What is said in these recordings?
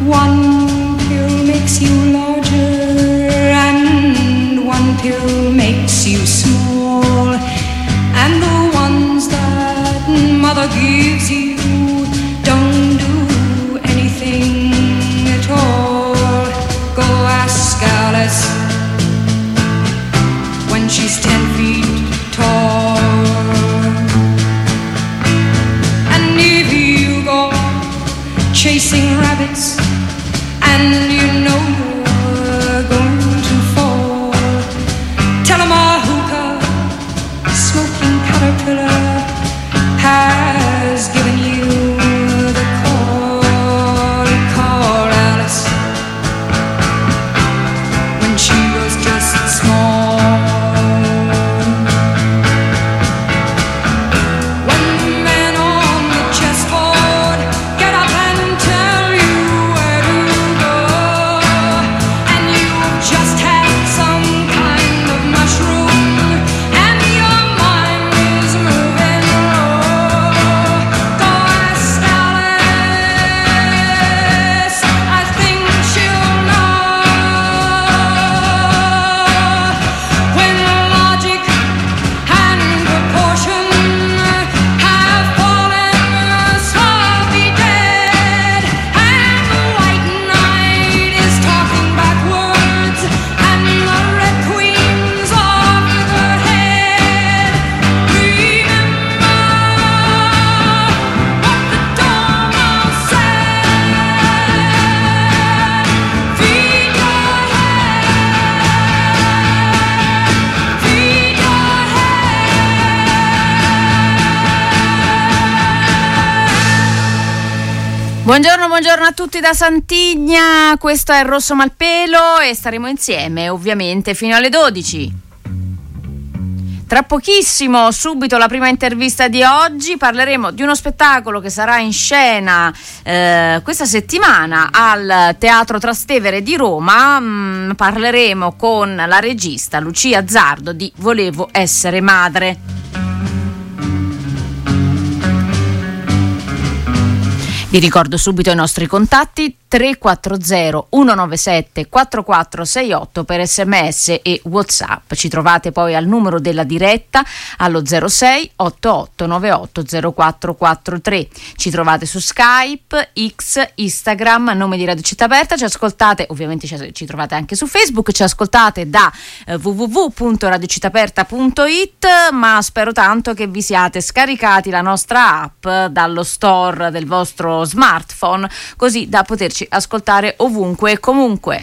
One pill makes you larger and one pill makes you small, and the ones that mother gives you don't do anything at all. Go ask Alice when she's 10 feet tall. And if you go chasing rabbits and you know you're going to fall, tell 'em a hookah smoking caterpillar has given you the call. Call Alice when she was just small. When men on the chessboard get up and tell you where to go, and you've just had some kind of mushroom and your mind is moving low, go ask Alice, I think she'll know. When logic and proportion have fallen sloppy dead, and the white knight is talking backwards, and the red queen's off with her head, remember what the Dormouse said. Feed your head, feed your Buongiorno a tutti da Santigna, questo è Rosso Malpelo e staremo insieme ovviamente fino alle 12. Tra pochissimo, subito la prima intervista di oggi, parleremo di uno spettacolo che sarà in scena questa settimana al Teatro Trastevere di Roma. Parleremo con la regista Lucia Zardo di Volevo essere madre. Vi ricordo subito i nostri contatti: 340 197 4468 per SMS e WhatsApp. Ci trovate poi al numero della diretta allo 06 88 98 0443. Ci trovate su Skype, X, Instagram, a nome di Radio Città Aperta. Ci ascoltate, ovviamente ci trovate anche su Facebook, ci ascoltate da www.radiocittaperta.it, ma spero tanto che vi siate scaricati la nostra app dallo store del vostro smartphone, così da poterci ascoltare ovunque e comunque.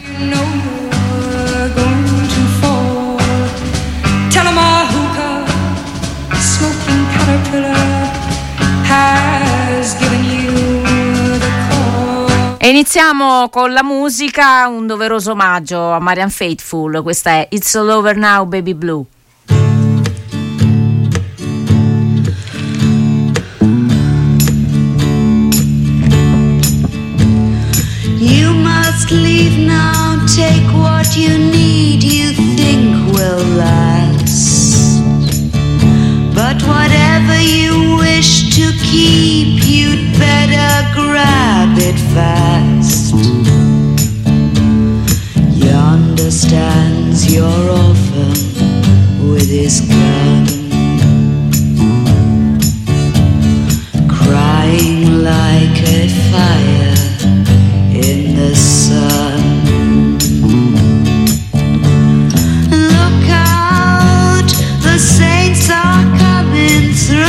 E iniziamo con la musica, un doveroso omaggio a Marianne Faithfull. Questa è It's All Over Now Baby Blue. You must leave now, take what you need, you think will last. But whatever you wish to keep, you'd better grab it fast. Yonder stands your orphan with his gun, crying like a fire in the sun. Look out, the saints are coming through,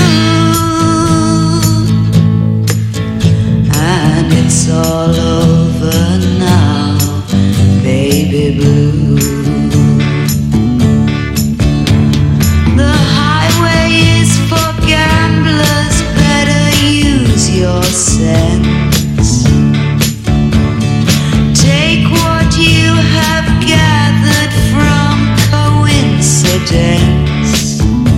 and it's all over now, baby blue. The highway is for gamblers, better use your sense. Take what you have gathered from coincidence.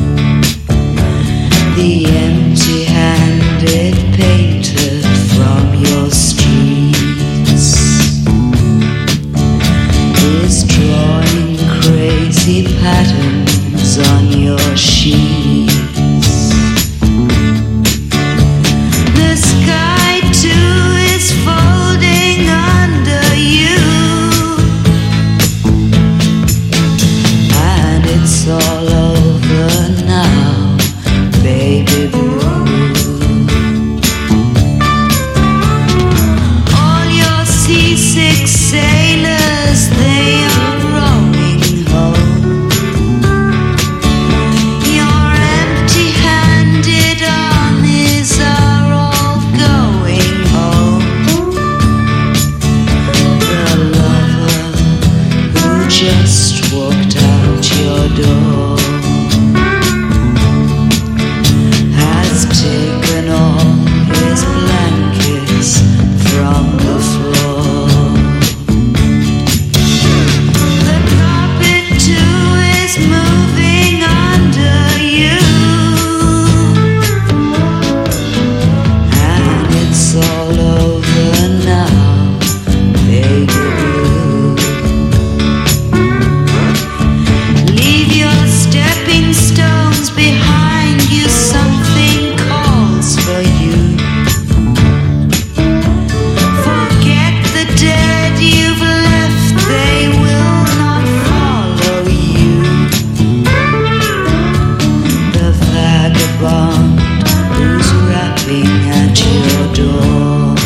The empty-handed painter from your streets is drawing crazy patterns on your sheets. The sky too is folding on seasick sailors, they are rowing home. Your empty-handed armies are all going home. The lover who just walked out your door has taken all his blankets from the floor. The carpet too is moving under you, and it's all over now, baby blue. Leave your stepping stones behind you, something calls for you. Forget the dead you've left, they will not follow you. The vagabond who's rapping at your door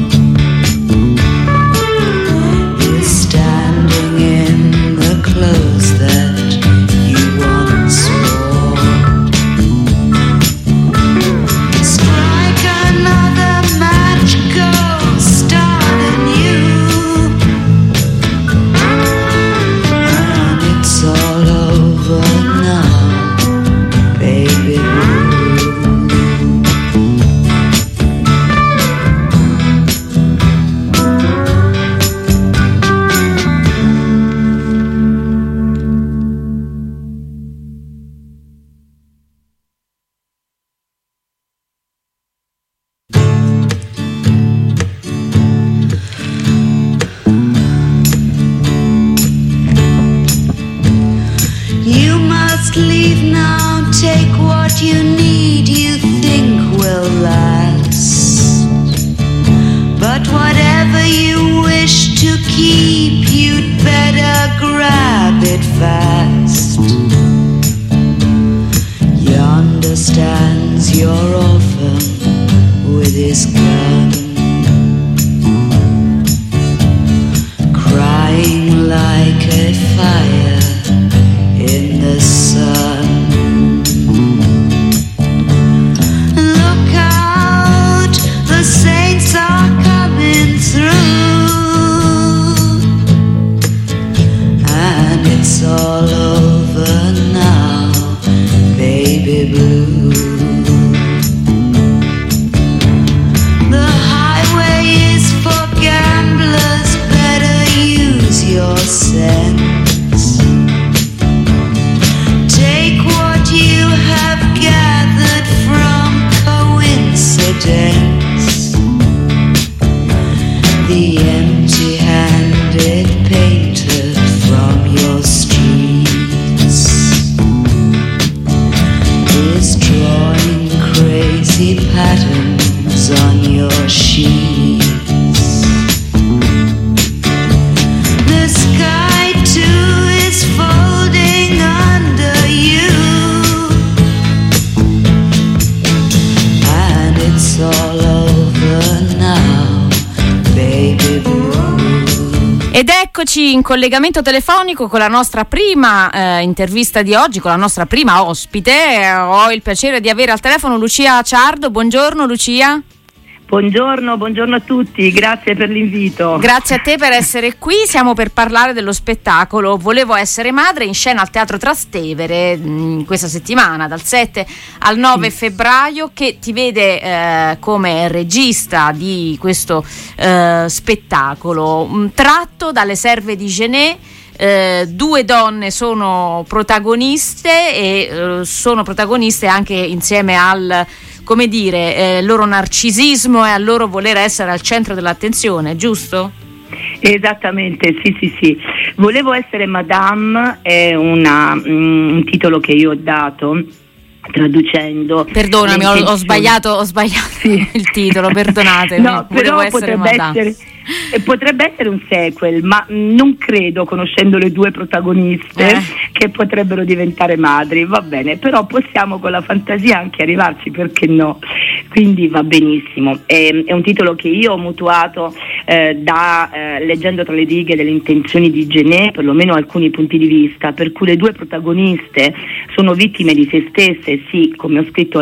is standing in the clothes that you once wore. Strike another match, go start anew, and it's all over now, baby blue. You must leave now, take what you need, you think will last. But whatever you wish to keep, you'd better grab it fast. Yonder stands your orphan with his gun, crying like a fire in the sun. Look out, the saints are coming through, and it's all over now, baby blue. The highway is for gamblers, better use your sense. Take what you have gathered from coincidence. The empty-handed painted from your streets is drawing crazy patterns on your sheets. The sky too is folding under you, and it's all over now, baby blue. Ed eccoci in collegamento telefonico con la nostra prima intervista di oggi, con la nostra prima ospite. Ho il piacere di avere al telefono Lucia Ciardo. Buongiorno Lucia. Buongiorno a tutti, grazie per l'invito. Grazie a te per essere qui. Siamo per parlare dello spettacolo Volevo essere madre, in scena al Teatro Trastevere questa settimana dal 7 al 9 febbraio, che ti vede come regista di questo spettacolo tratto dalle Serve di Genet. Due donne sono protagoniste e sono protagoniste anche insieme al, come dire, loro narcisismo e al loro voler essere al centro dell'attenzione, giusto? Esattamente, sì. Volevo essere Madame è un titolo che io ho dato traducendo. Perdonami, ho sbagliato sì. il titolo, perdonatemi. No, però potrebbe essere un sequel, ma non credo, conoscendo le due protagoniste, che potrebbero diventare madri. Va bene, però possiamo con la fantasia anche arrivarci, perché no? quindi va benissimo. È un titolo che io ho mutuato leggendo tra le righe delle intenzioni di Genet, perlomeno alcuni punti di vista, per cui le due protagoniste sono vittime di se stesse, sì, come ho scritto,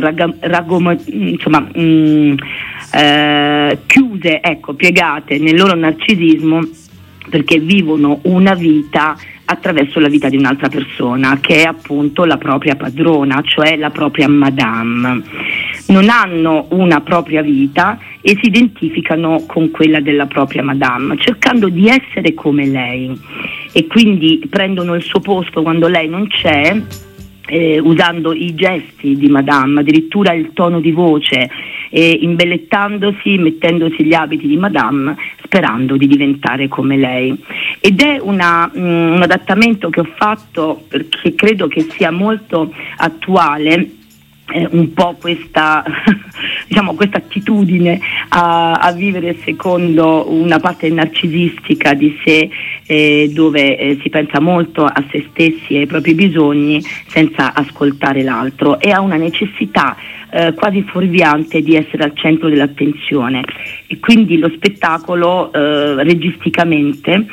chiuse, ecco, piegate nel loro narcisismo, perché vivono una vita attraverso la vita di un'altra persona, che è appunto la propria padrona, cioè la propria madame. Non hanno una propria vita e si identificano con quella della propria madame, cercando di essere come lei, e quindi prendono il suo posto quando lei non c'è, usando i gesti di madame, addirittura il tono di voce, imbellettandosi, mettendosi gli abiti di madame, sperando di diventare come lei. Ed è un adattamento che ho fatto perché credo che sia molto attuale, un po' questa questa attitudine a vivere secondo una parte narcisistica di sé, dove si pensa molto a se stessi e ai propri bisogni senza ascoltare l'altro, e ha una necessità quasi fuorviante di essere al centro dell'attenzione, e quindi lo spettacolo registicamente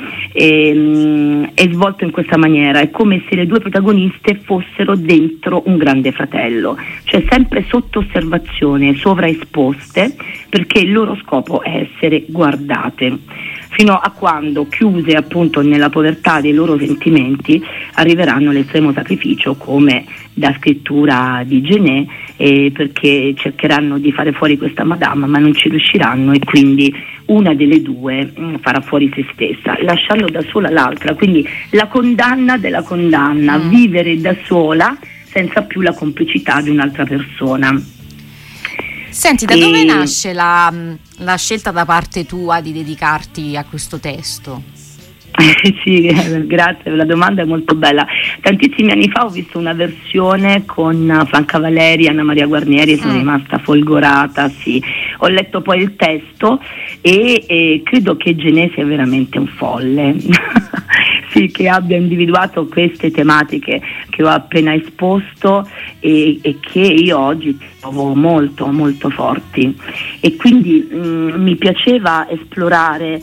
è svolto in questa maniera. È come se le due protagoniste fossero dentro un grande fratello, cioè sempre sotto osservazione, sovraesposte, perché il loro scopo è essere guardate, fino a quando, chiuse appunto nella povertà dei loro sentimenti, arriveranno all'estremo sacrificio, come da scrittura di Genet, perché cercheranno di fare fuori questa madame, ma non ci riusciranno, e quindi una delle due farà fuori se stessa, lasciando da sola l'altra. Quindi la condanna della condanna, vivere da sola senza più la complicità di un'altra persona. Senti, da dove nasce la scelta da parte tua di dedicarti a questo testo? Sì, grazie, la domanda è molto bella. Tantissimi anni fa ho visto una versione con Franca Valeri e Anna Maria Guarnieri e sono rimasta folgorata, sì. Ho letto poi il testo e credo che Genet sia veramente un folle. Sì, che abbia individuato queste tematiche che ho appena esposto e che io oggi trovo molto molto forti, e quindi mi piaceva esplorare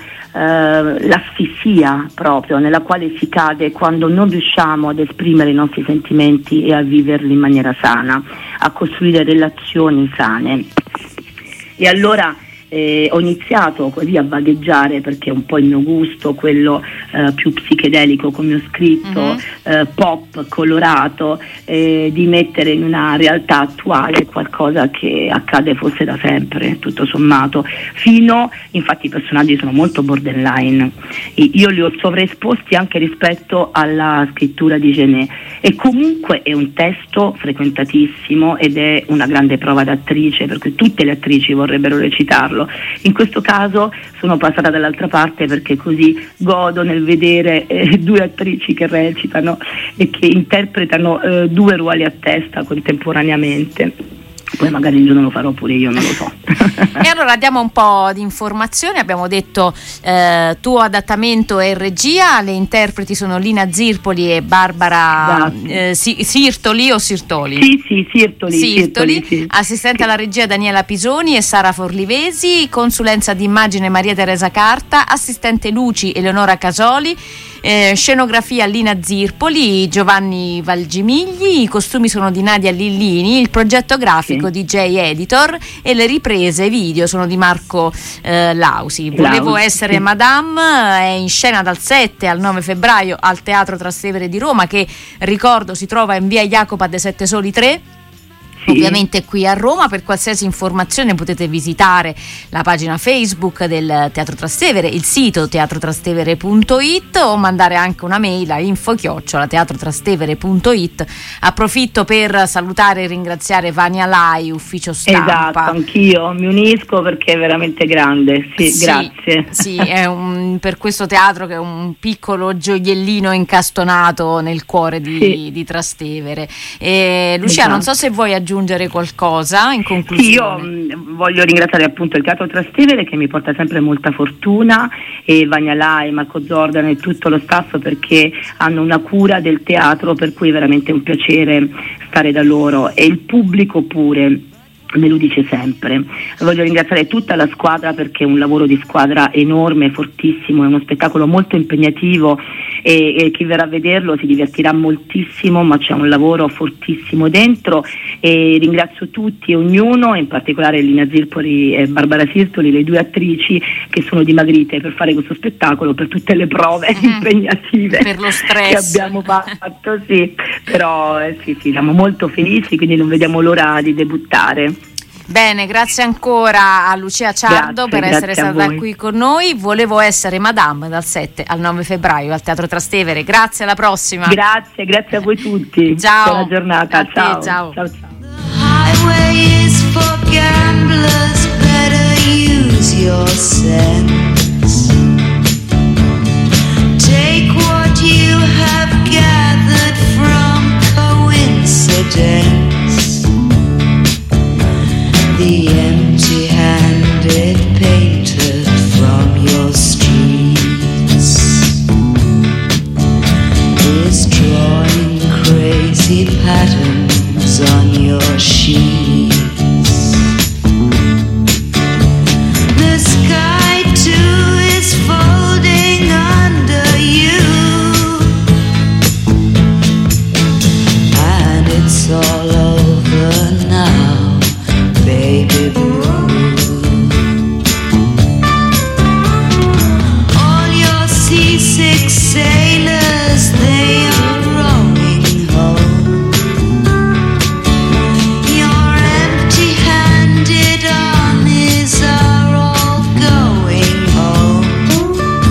l'asfissia proprio nella quale si cade quando non riusciamo ad esprimere i nostri sentimenti e a viverli in maniera sana, a costruire relazioni sane. E allora ho iniziato così a vagheggiare, perché è un po' il mio gusto, quello più psichedelico, come ho scritto, pop, colorato, di mettere in una realtà attuale qualcosa che accade forse da sempre, tutto sommato, infatti i personaggi sono molto borderline, io li ho sovraesposti anche rispetto alla scrittura di Genet, e comunque è un testo frequentatissimo ed è una grande prova d'attrice, perché tutte le attrici vorrebbero recitarlo. In questo caso sono passata dall'altra parte, perché così godo nel vedere due attrici che recitano e che interpretano due ruoli a testa contemporaneamente. Poi magari un giorno lo farò pure io, non lo so. E allora diamo un po' di informazioni. Abbiamo detto tuo adattamento e regia, le interpreti sono Lina Zirpoli e Barbara Sirtoli o Sirtoli? Sì, Sirtoli, sì. Assistente alla regia Daniela Pisoni e Sara Forlivesi, consulenza d'immagine Maria Teresa Carta, assistente luci Eleonora Casoli, scenografia Lina Zirpoli, Giovanni Valgimigli, i costumi sono di Nadia Lillini, il progetto grafico di J-Editor e le riprese video sono di Marco Lausi. Volevo essere Madame è in scena dal 7 al 9 febbraio al Teatro Trastevere di Roma, che ricordo si trova in via Jacopa dei Sette Soli 3. Ovviamente qui a Roma. Per qualsiasi informazione potete visitare la pagina Facebook del Teatro Trastevere, il sito teatrotrastevere.it, o mandare anche una mail a info@teatrotrastevere.it. Approfitto per salutare e ringraziare Vania Lai, ufficio stampa. Esatto, anch'io mi unisco perché è veramente grande, sì, grazie. Sì, è per questo teatro che è un piccolo gioiellino incastonato nel cuore di Trastevere. Lucia, non so se vuoi aggiungere qualcosa in conclusione. Sì, io voglio ringraziare appunto il Teatro Trastevere, che mi porta sempre molta fortuna, e Vania Lai, Marco Zordan e tutto lo staff, perché hanno una cura del teatro per cui è veramente un piacere stare da loro, e il pubblico pure. me lo dice sempre. Voglio ringraziare tutta la squadra perché è un lavoro di squadra enorme, fortissimo, è uno spettacolo molto impegnativo e chi verrà a vederlo si divertirà moltissimo, ma c'è un lavoro fortissimo dentro, e ringrazio tutti e ognuno, in particolare Lina Zirpoli e Barbara Sirtoli, le due attrici che sono dimagrite per fare questo spettacolo, per tutte le prove impegnative per lo stress che abbiamo fatto, sì, però sì, siamo molto felici, quindi non vediamo l'ora di debuttare. Bene, grazie ancora a Lucia Ciardo per essere stata qui con noi. Volevo essere Madame dal 7 al 9 febbraio al Teatro Trastevere. Grazie, alla prossima. Grazie a voi tutti. Ciao. Buona giornata. Ciao. Ciao. Highway is for gamblers, better use your sense. Take what you have gathered from coincidence. The empty-handed painter from your streets is drawing crazy patterns on your sheets. The sky too is folding under you, and it's all over now, baby blue. All your seasick sailors, they are rowing home. Your empty-handed armies are all going home.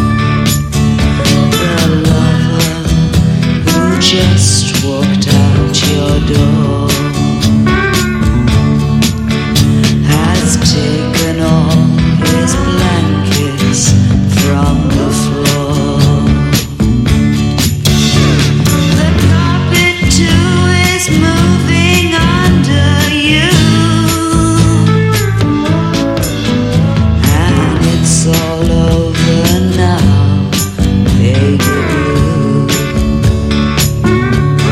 The lover who just walked out your door has taken all his blankets from the floor. The carpet too is moving under you, and it's all over now, baby blue.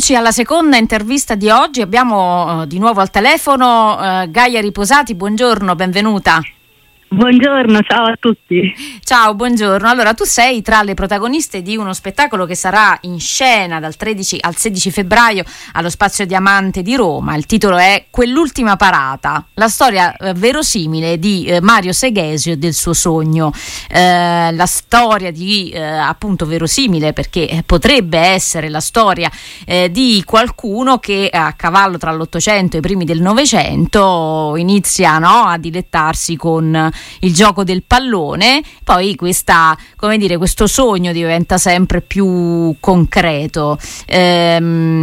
Eccoci alla seconda intervista di oggi. Abbiamo di nuovo al telefono Gaia Riposati. Buongiorno, benvenuta. Buongiorno, ciao a tutti. Ciao, buongiorno. Allora, tu sei tra le protagoniste di uno spettacolo che sarà in scena dal 13 al 16 febbraio allo Spazio Diamante di Roma. Il titolo è Quell'ultima parata, la storia verosimile di Mario Seghesio e del suo sogno. La storia di appunto verosimile, perché potrebbe essere la storia di qualcuno che a cavallo tra l'Ottocento e i primi del Novecento inizia, no, a dilettarsi con il gioco del pallone, poi questo sogno diventa sempre più concreto. È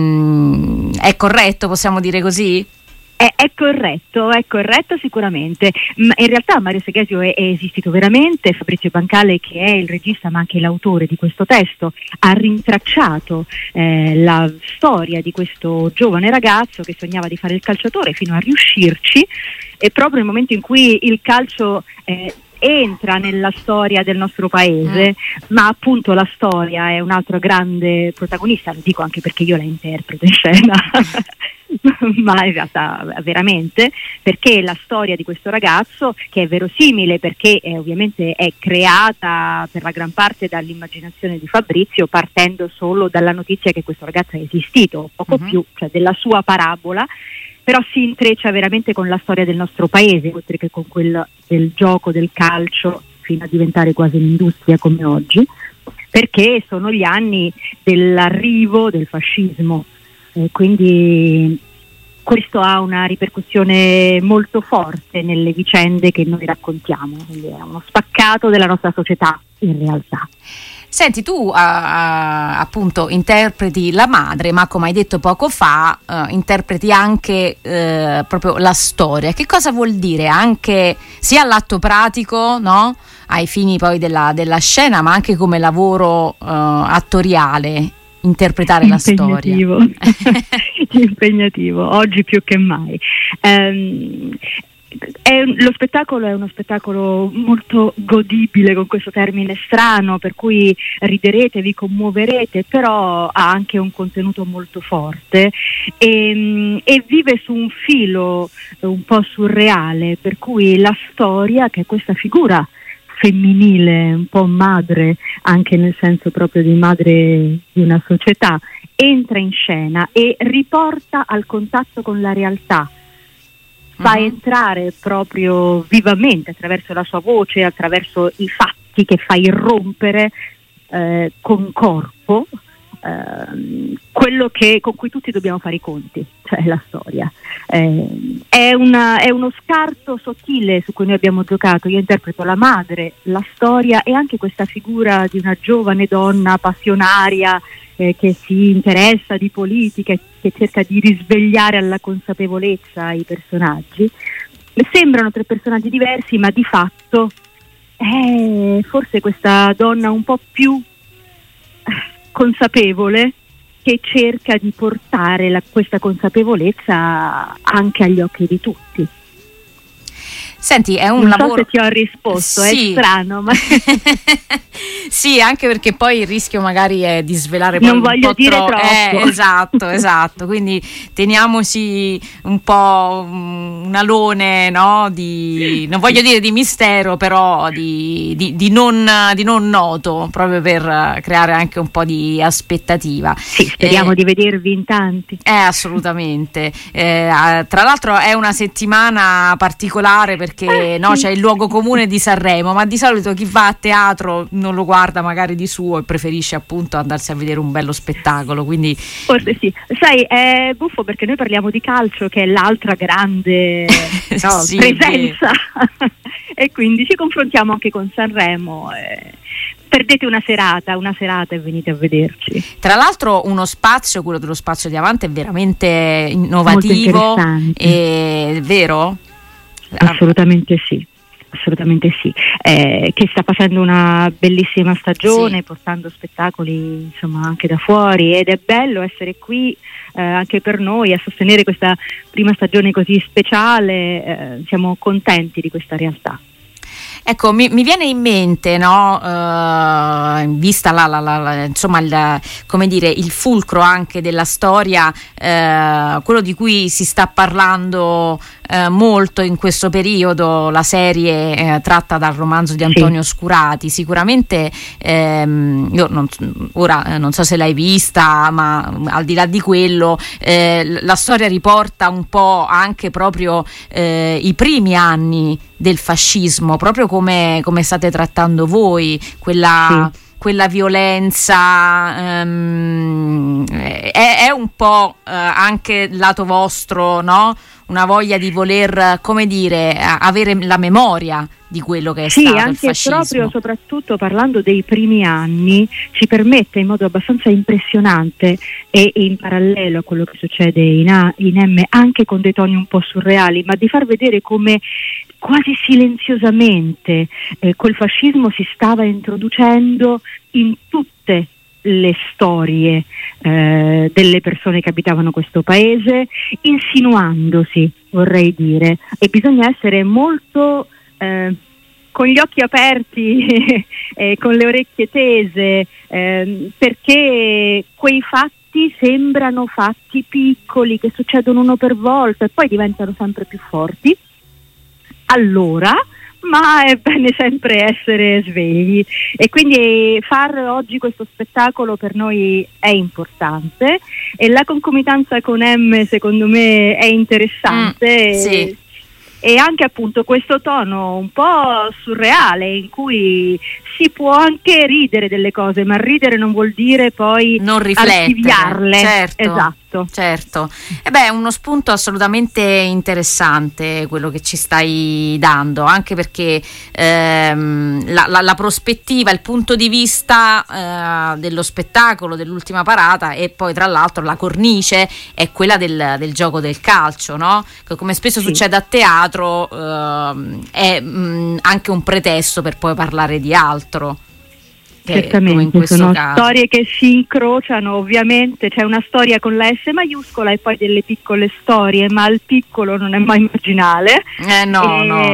corretto, possiamo dire così? È corretto sicuramente. In realtà Mario Seghesio è esistito veramente. Fabrizio Bancale, che è il regista ma anche l'autore di questo testo, ha rintracciato la storia di questo giovane ragazzo che sognava di fare il calciatore fino a riuscirci, e proprio nel momento in cui il calcio entra nella storia del nostro paese, ma appunto la storia è un altro grande protagonista, lo dico anche perché io la interpreto in scena ma in realtà veramente, perché la storia di questo ragazzo, che è verosimile perché ovviamente è creata per la gran parte dall'immaginazione di Fabrizio, partendo solo dalla notizia che questo ragazzo è esistito, poco più, cioè della sua parabola, però si intreccia veramente con la storia del nostro paese, oltre che con quella del gioco del calcio, fino a diventare quasi un'industria come oggi, perché sono gli anni dell'arrivo del fascismo. Quindi questo ha una ripercussione molto forte nelle vicende che noi raccontiamo, quindi è uno spaccato della nostra società in realtà. Senti, tu appunto interpreti la madre, ma come hai detto poco fa interpreti anche proprio la storia. Che cosa vuol dire anche sia all'atto pratico, no? Ai fini poi della scena, ma anche come lavoro attoriale, interpretare la storia? Impegnativo, oggi più che mai. Lo spettacolo è uno spettacolo molto godibile, con questo termine strano, per cui riderete, vi commuoverete, però ha anche un contenuto molto forte e vive su un filo un po' surreale, per cui la storia, che è questa figura femminile, un po' madre, anche nel senso proprio di madre di una società, entra in scena e riporta al contatto con la realtà, fa entrare proprio vivamente attraverso la sua voce, attraverso i fatti che fa irrompere con corpo quello con cui tutti dobbiamo fare i conti, cioè la storia. È uno scarto sottile su cui noi abbiamo giocato. Io interpreto la madre, la storia e anche questa figura di una giovane donna passionaria che si interessa di politica, che cerca di risvegliare alla consapevolezza i personaggi. Sembrano tre personaggi diversi, ma di fatto è forse questa donna un po' più consapevole che cerca di portare questa consapevolezza anche agli occhi di tutti. Senti, è un non lavoro. Non so se ti ho risposto, sì. È strano, ma sì, anche perché poi il rischio magari è di svelare poi non voglio dire troppo. Esatto, quindi teniamoci un po' un alone, no? Non voglio dire di mistero, però di non noto, proprio per creare anche un po' di aspettativa. Sì, speriamo di vedervi in tanti. Assolutamente. Tra l'altro è una settimana particolare perché c'è il luogo comune di Sanremo, ma di solito chi va a teatro non lo guarda magari di suo e preferisce appunto andarsi a vedere un bello spettacolo, quindi forse sì. Sai, è buffo perché noi parliamo di calcio, che è l'altra grande sì, presenza e quindi ci confrontiamo anche con Sanremo. Perdete una serata e venite a vederci. Tra l'altro quello dello Spazio Diamante, è veramente innovativo, è vero? Assolutamente sì, che sta facendo una bellissima stagione, portando spettacoli insomma anche da fuori, ed è bello essere qui anche per noi a sostenere questa prima stagione così speciale. Siamo contenti di questa realtà. Ecco, mi viene in mente, no, vista insomma, come dire, il fulcro anche della storia, quello di cui si sta parlando molto in questo periodo, la serie tratta dal romanzo di Antonio Scurati. Sicuramente io non so se l'hai vista, ma al di là di quello la storia riporta un po' anche proprio i primi anni del fascismo, proprio come state trattando voi quella violenza. È un po' anche lato vostro, no? Una voglia di voler, come dire, avere la memoria di quello che è stato il fascismo. Sì, anche proprio, soprattutto parlando dei primi anni, ci permette in modo abbastanza impressionante e in parallelo a quello che succede in M, anche con dei toni un po' surreali, ma di far vedere come quasi silenziosamente quel fascismo si stava introducendo in tutte le storie delle persone che abitavano questo paese, insinuandosi, vorrei dire, e bisogna essere molto con gli occhi aperti con le orecchie tese, perché quei fatti sembrano fatti piccoli che succedono uno per volta e poi diventano sempre più forti. Allora, ma è bene sempre essere svegli, e quindi far oggi questo spettacolo per noi è importante, e la concomitanza con M secondo me è interessante. Sì. E anche appunto questo tono un po' surreale in cui si può anche ridere delle cose, ma ridere non vuol dire poi non riflettere, archiviarle. Certo. È uno spunto assolutamente interessante quello che ci stai dando, anche perché la prospettiva, il punto di vista dello spettacolo dell'ultima parata, e poi tra l'altro la cornice è quella del gioco del calcio, no? Che come spesso succede a teatro è anche un pretesto per poi parlare di altro. Certamente, sono storie che si incrociano, ovviamente c'è una storia con la S maiuscola e poi delle piccole storie, ma il piccolo non è mai marginale. No.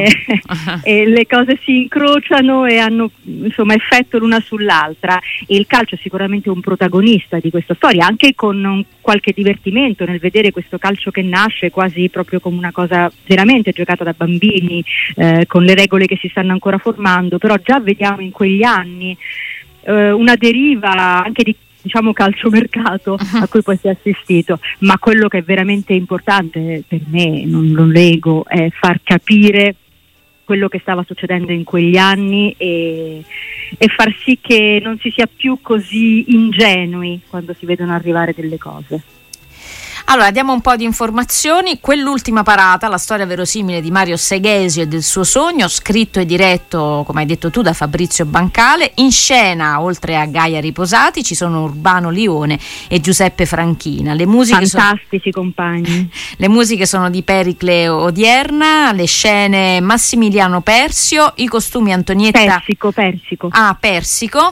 E le cose si incrociano e hanno effetto l'una sull'altra, e il calcio è sicuramente un protagonista di questa storia, anche con qualche divertimento nel vedere questo calcio che nasce quasi proprio come una cosa veramente giocata da bambini, con le regole che si stanno ancora formando, però già vediamo in quegli anni una deriva anche di calciomercato a cui poi si è assistito, ma quello che è veramente importante per me, non lo nego, è far capire quello che stava succedendo in quegli anni e far sì che non si sia più così ingenui quando si vedono arrivare delle cose. Allora, diamo un po' di informazioni. Quell'ultima parata, la storia verosimile di Mario Seghesio e del suo sogno, scritto e diretto, come hai detto tu, da Fabrizio Bancale. In scena, oltre a Gaia Riposati, ci sono Urbano Lione e Giuseppe Franchina. Le musiche fantastici compagni. Le musiche sono di Pericle Odierna, le scene Massimiliano Persio, i costumi Antonietta Persico. Persico,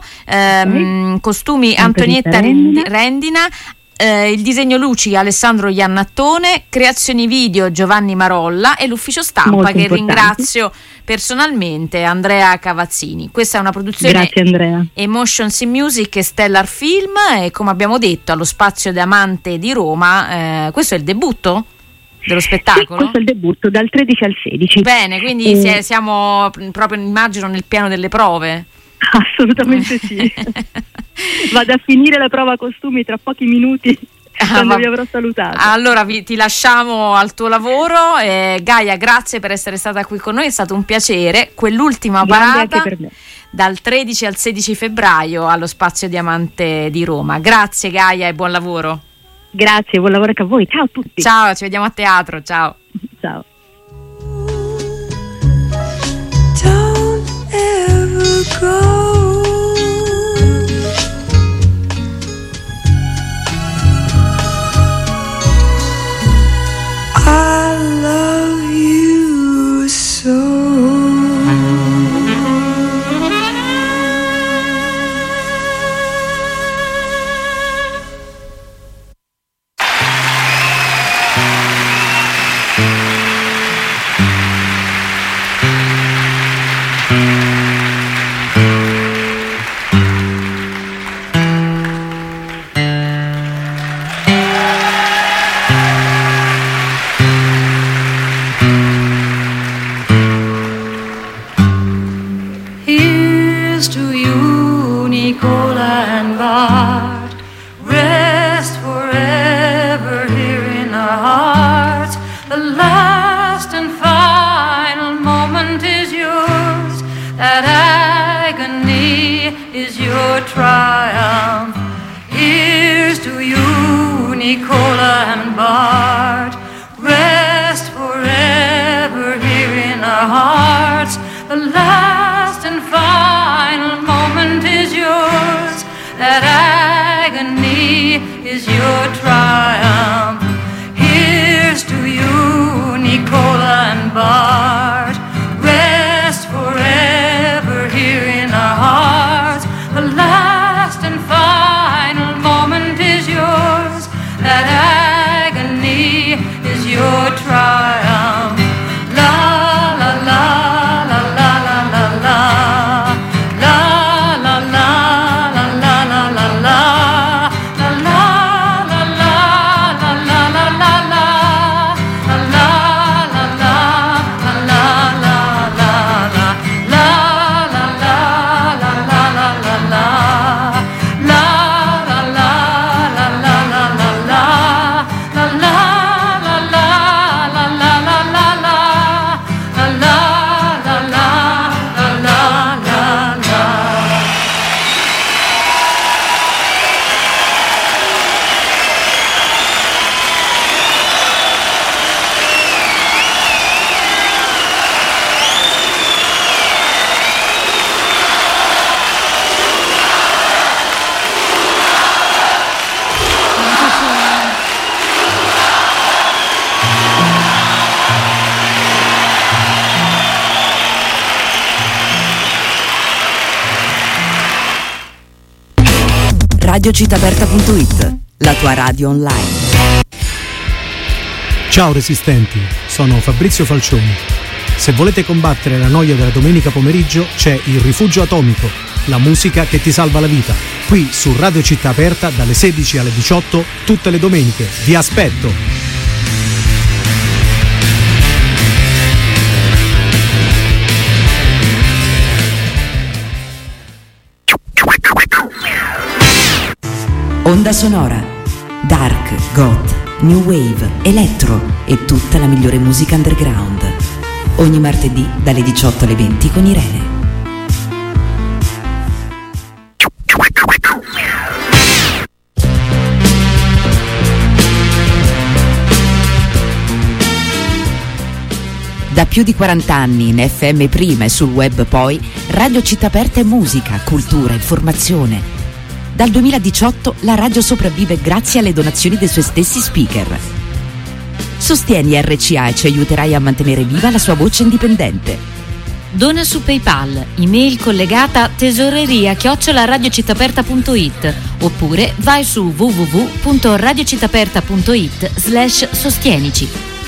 costumi Antonietta Rendina. Il disegno luci Alessandro Iannattone, creazioni video Giovanni Marolla, e l'ufficio stampa molto che importante. Ringrazio personalmente, Andrea Cavazzini. Questa è una produzione Grazie, Andrea. Emotions in Music e Stellar Film, e come abbiamo detto allo Spazio Diamante di Roma. Questo è il debutto dello spettacolo? Sì, questo è il debutto, dal 13 al 16. Bene, quindi siamo proprio, immagino, nel piano delle prove. Assolutamente sì. Vado a finire la prova costumi tra pochi minuti, quando vi avrò salutato. Allora ti lasciamo al tuo lavoro. Gaia, grazie per essere stata qui con noi, è stato un piacere. Quell'ultima parata anche per me. Dal 13 al 16 febbraio allo Spazio Diamante di Roma. Grazie Gaia e buon lavoro. Grazie, buon lavoro anche a voi. Ciao a tutti. Ciao, ci vediamo a teatro. Ciao. Ciao. Don't ever go. I love you so. That agony is your triumph. Here's to you, Nicola and Bart. Rest forever here in our hearts. The last and final moment is yours. That agony is your triumph. Here's to you, Nicola and Bart. Rest forever here in our hearts. The last and final moment is yours. That agony is your triumph. La la la la la la la la. La la la la la la la la. La la la la la la la la la. La la la la la la la la. La la la la la la la la. La la la la la la la la. La la la la la la la la la. La la la la la la la. Radiocitaperta.it, la tua radio online. Ciao resistenti, sono Fabrizio Falcioni. Se volete combattere la noia della domenica pomeriggio c'è il Rifugio Atomico, la musica che ti salva la vita. Qui su Radio Città Aperta dalle 16 alle 18 tutte le domeniche. Vi aspetto! Onda sonora, dark, goth, new wave, electro e tutta la migliore musica underground. Ogni martedì dalle 18 alle 20 con Irene. Da più di 40 anni in FM prima e sul web poi, Radio Città Aperta è musica, cultura, informazione. Dal 2018 la radio sopravvive grazie alle donazioni dei suoi stessi speaker. Sostieni RCA e ci aiuterai a mantenere viva la sua voce indipendente. Dona su PayPal, email collegata tesoreria@radiocittaperta.it oppure vai su www.radiocittaperta.it/sostienici.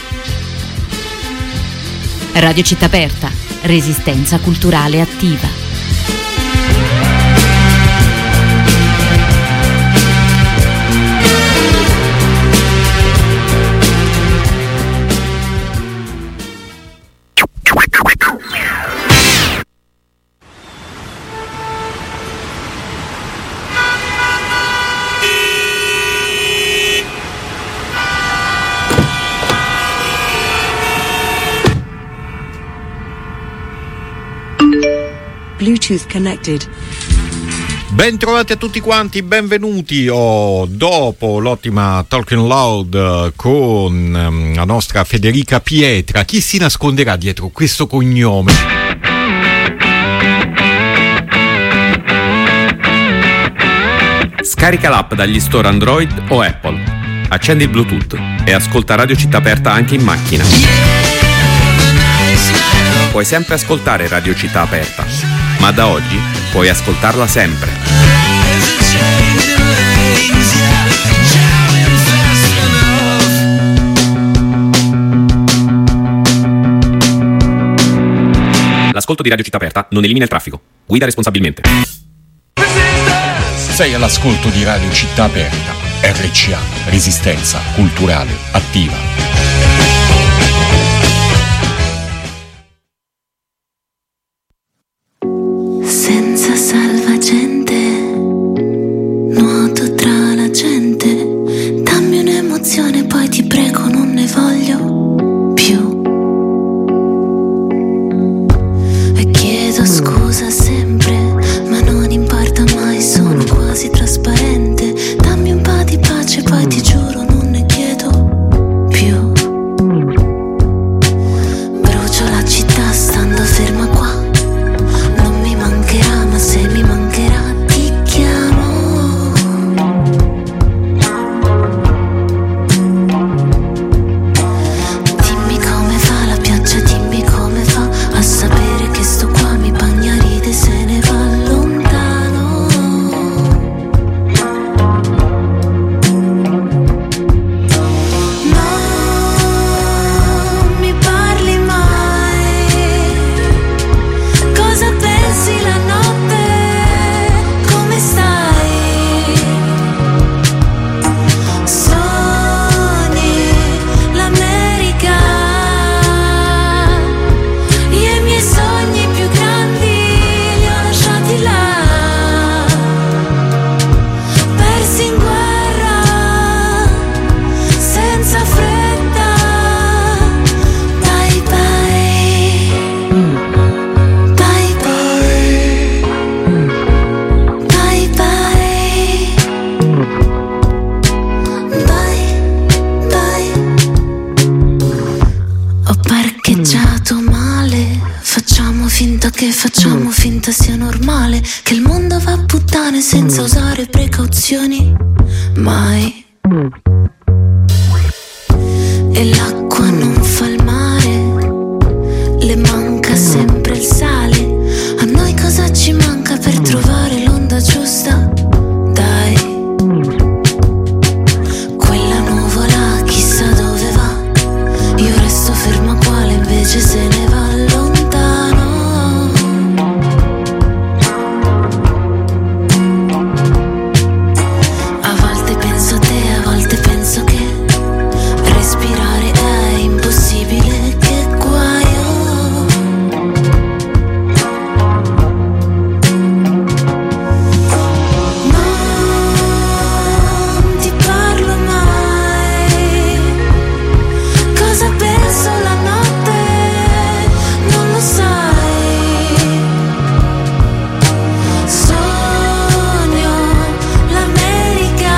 Radio Città Aperta, resistenza culturale attiva. Bluetooth connected. Ben trovati a tutti quanti, benvenuti. Dopo l'ottima Talking Loud con la nostra Federica Pietra, chi si nasconderà dietro questo cognome? Scarica l'app dagli store Android o Apple, accendi il Bluetooth e ascolta Radio Città Aperta anche in macchina. Puoi sempre ascoltare Radio Città Aperta, ma da oggi puoi ascoltarla sempre. L'ascolto di Radio Città Aperta non elimina il traffico. Guida responsabilmente. Sei all'ascolto di Radio Città Aperta, RCA, resistenza culturale attiva. Senza salvagente, nuoto tra la gente. Dammi un'emozione, poi ti prego, non ne voglio più. E chiedo scusa che facciamo finta sia normale, che il mondo va a puttane senza usare precauzioni mai. E l'acqua non fa il mare, le manca sempre il sale. A noi cosa ci manca per trovare l'onda giusta? Dai, quella nuvola chissà dove va. Io resto ferma quale invece se ne va lontano. A volte penso a te, a volte penso che respirare è impossibile, che guaio. Non ti parlo mai. Cosa penso la notte? Non lo sai. Sogno l'America,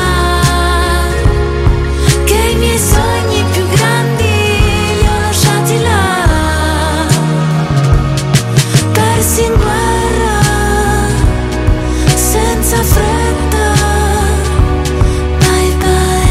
che i miei sogni più grandi li ho lasciati là, persi in guerra, senza fretta. Bye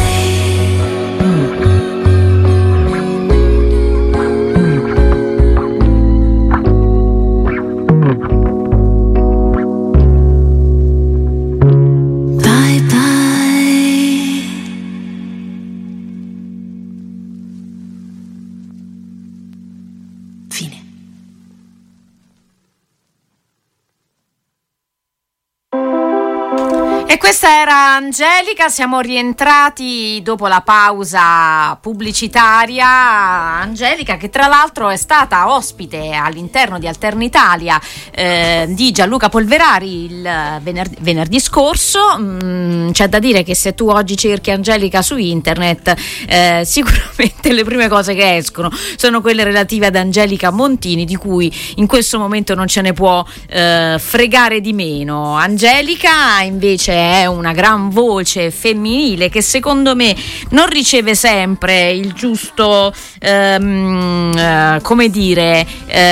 bye. Bye bye. Fine. E questa era Angelica, siamo rientrati dopo la pausa pubblicitaria. Angelica, che tra l'altro è stata ospite all'interno di Alternitalia di Gianluca Polverari il venerdì scorso. C'è da dire che se tu oggi cerchi Angelica su internet, sicuramente le prime cose che escono sono quelle relative ad Angelica Montini, di cui in questo momento non ce ne può fregare di meno. Angelica invece è una gran voce femminile che secondo me non riceve sempre il giusto come dire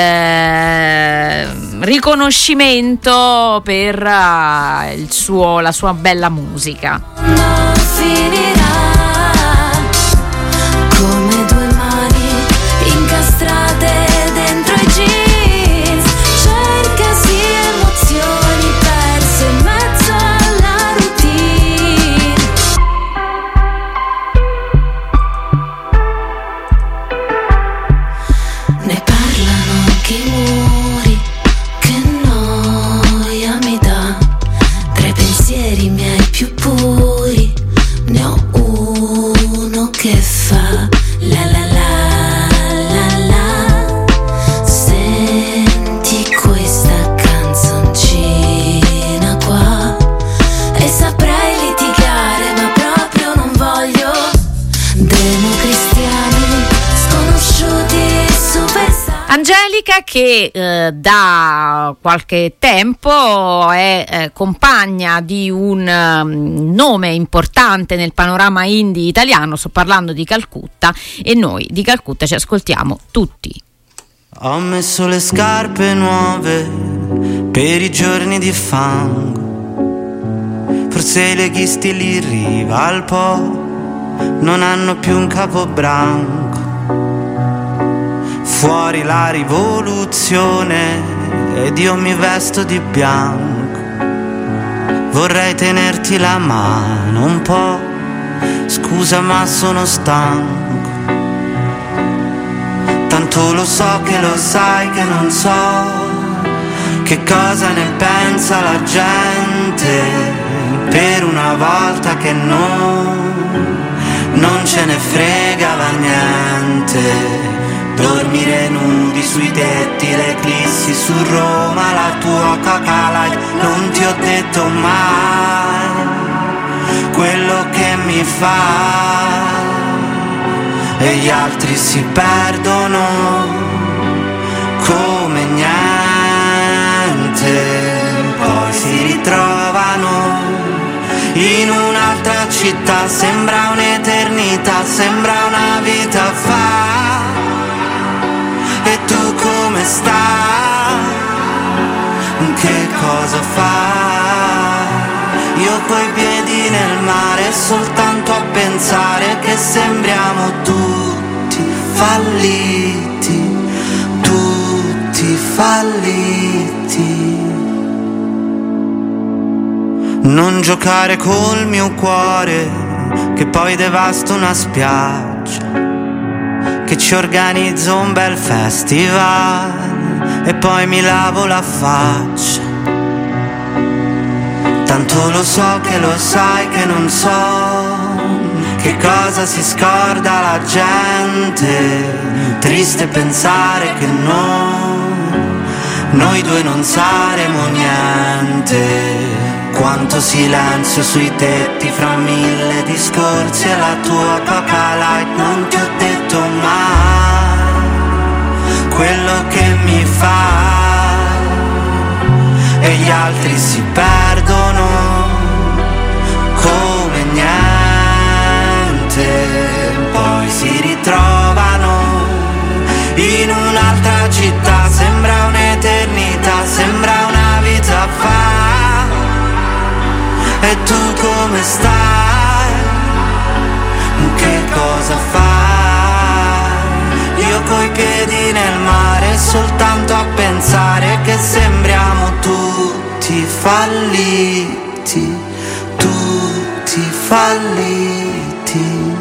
riconoscimento per la sua bella musica. Non finirà come due mani incastrate dentro i jeans. Cercasi emozioni perse in mezzo alla routine. Ne parlano anche i muri, che noia mi dà. Tra i pensieri miei più puri ne ho uno che fa la la la la la. Senti questa canzoncina qua e saprei litigare, ma proprio non voglio. Democristiani sconosciuti superstiti. Angelica che da qualche tempo è compagna di un nome importante nel panorama indie italiano, sto parlando di Calcutta, e noi di Calcutta ci ascoltiamo tutti. Ho messo le scarpe nuove per i giorni di fango, forse i leghisti lì in riva al Po non hanno più un capobranco. Fuori la rivoluzione ed io mi vesto di bianco. Vorrei tenerti la mano un po', scusa ma sono stanco. Tanto lo so che lo sai che non so che cosa ne pensa la gente. Per una volta che non ce ne fregava niente. Dormire nudi sui tetti, le eclissi su Roma, la tua Coca-Light. Non ti ho detto mai quello che mi fa, e gli altri si perdono come niente, poi si ritrovano in un'altra città. Sembra un'eternità, sembra una vita fa. E tu come stai? cosa fai? Io coi piedi nel mare soltanto a pensare che sembriamo tutti falliti, tutti falliti. Non giocare col mio cuore che poi devasta una spiaggia, che ci organizzo un bel festival e poi mi lavo la faccia. Tanto lo so che lo sai che non so che cosa si scorda la gente. Triste pensare che noi due non saremo niente. Quanto silenzio sui tetti fra mille discorsi e la tua Coca Light. Non ti ho detto mai quello che mi fai e gli altri si perdono come niente, poi si ritrovano in un'altra città. Sembra un'eternità, sembra una vita fa. E tu come stai? Che cosa fai? Io coi piedi nel mare soltanto a pensare che sembriamo tutti falliti, tutti falliti.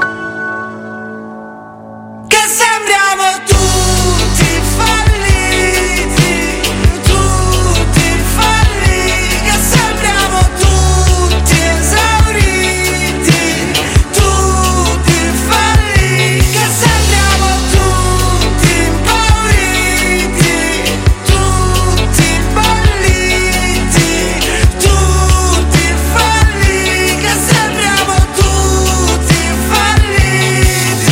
Che sembriamo tutti falliti, tutti falliti. Che sembriamo tutti esauriti, tutti falliti. Che sembriamo tutti impauriti, tutti falliti, tutti falliti. Che sembriamo tutti falliti.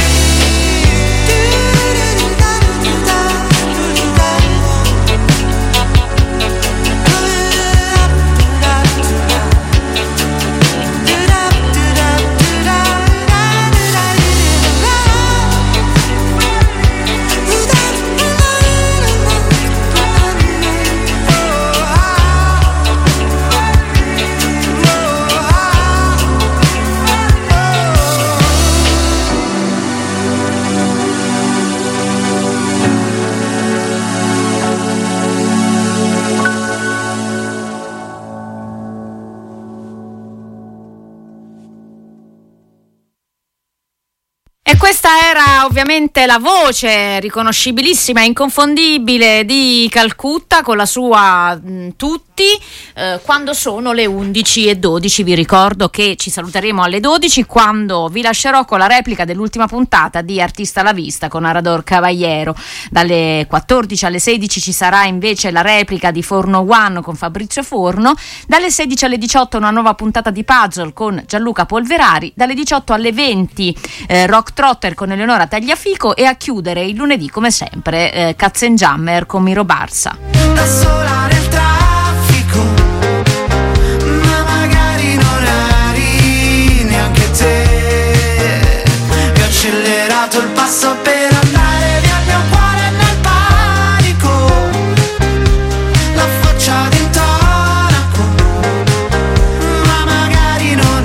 E questa era ovviamente la voce riconoscibilissima e inconfondibile di Calcutta con la sua Tutti, quando sono le 11:12. Vi ricordo che ci saluteremo alle 12 quando vi lascerò con la replica dell'ultima puntata di Artista alla Vista con Arador Cavaliero. Dalle 14 alle 16 ci sarà invece la replica di Forno One con Fabrizio Forno. Dalle 16 alle 18 una nuova puntata di Puzzle con Gianluca Polverari. Dalle 18 alle 20 Rock Trotter con Eleonora Tagliafico e a chiudere il lunedì come sempre Katzenjammer con Miro Barsa. Da sola nel traffico, ma magari non eri neanche te. E ho accelerato il passo per andare via il mio cuore nel panico. La faccia d'intonaco, ma magari non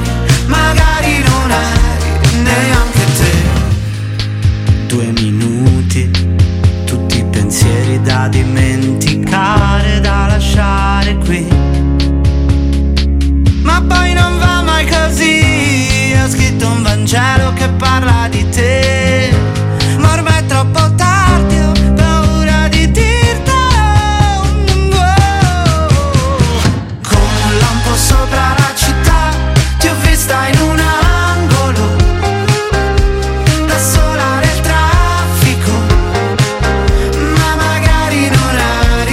eri neanche te. 2 minuti, tutti i pensieri da dimenticare, da lasciare qui. Ma poi non va mai così. Ho scritto un Vangelo che parla di te, ma ormai è troppo tardi, ho paura di dirtelo. Con un lampo sopra la città, ti ho vista in un angolo, da sola nel traffico, ma magari non eri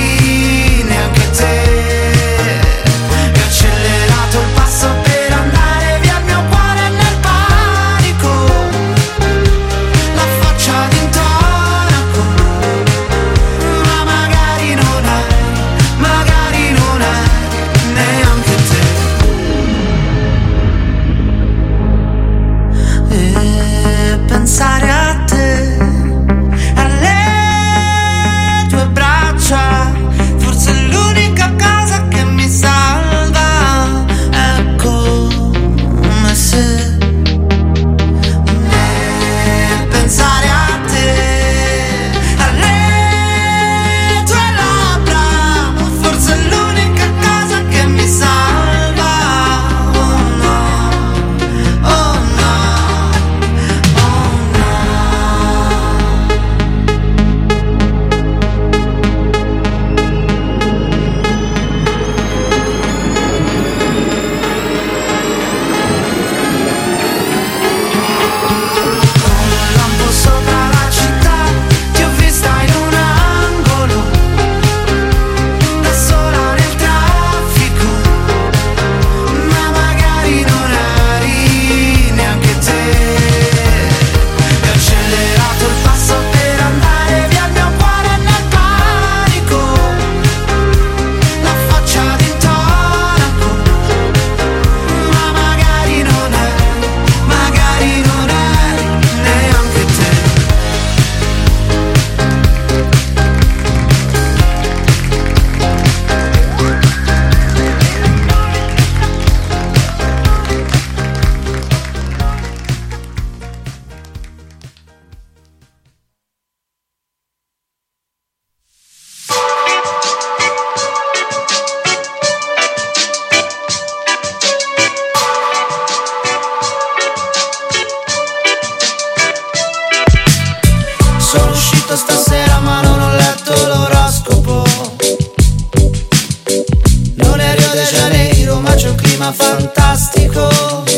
ma fantastico.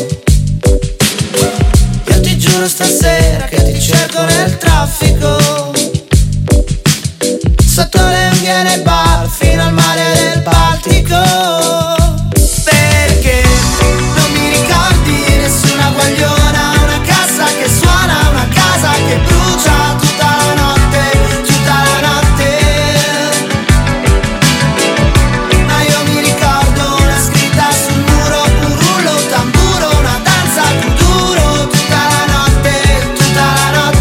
Io ti giuro stasera che ti cerco nel traffico, sotto le unghie nei bar, fino al mare del Baltico. Perché non mi ricordi nessuna guagliona, una casa che suona, una casa che brucia tutta la notte, tutta la notte. Ma io mi ricordo una scritta sul muro, un rullo, tamburo, una danza kuduro, tutta la notte, tutta la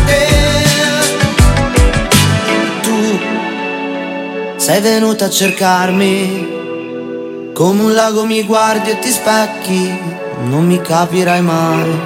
notte. Tu sei venuta a cercarmi, come un lago mi guardi e ti specchi, non mi capirai mai.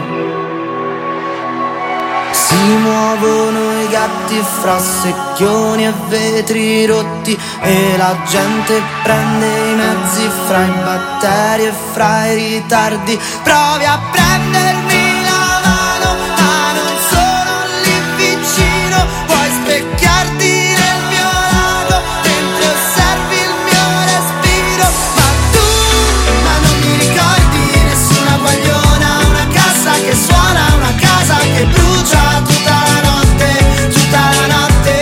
Si muovono i gatti fra secchioni e vetri rotti, e la gente prende i mezzi fra i batteri e fra i ritardi. Provi a prendermi la mano, ma non sono lì vicino. Puoi specchiarti nel mio lago mentre osservi il mio respiro. Ma non mi ricordi nessuna guagliona, una casa che suona, una casa che brucia tutta la notte, tutta la notte.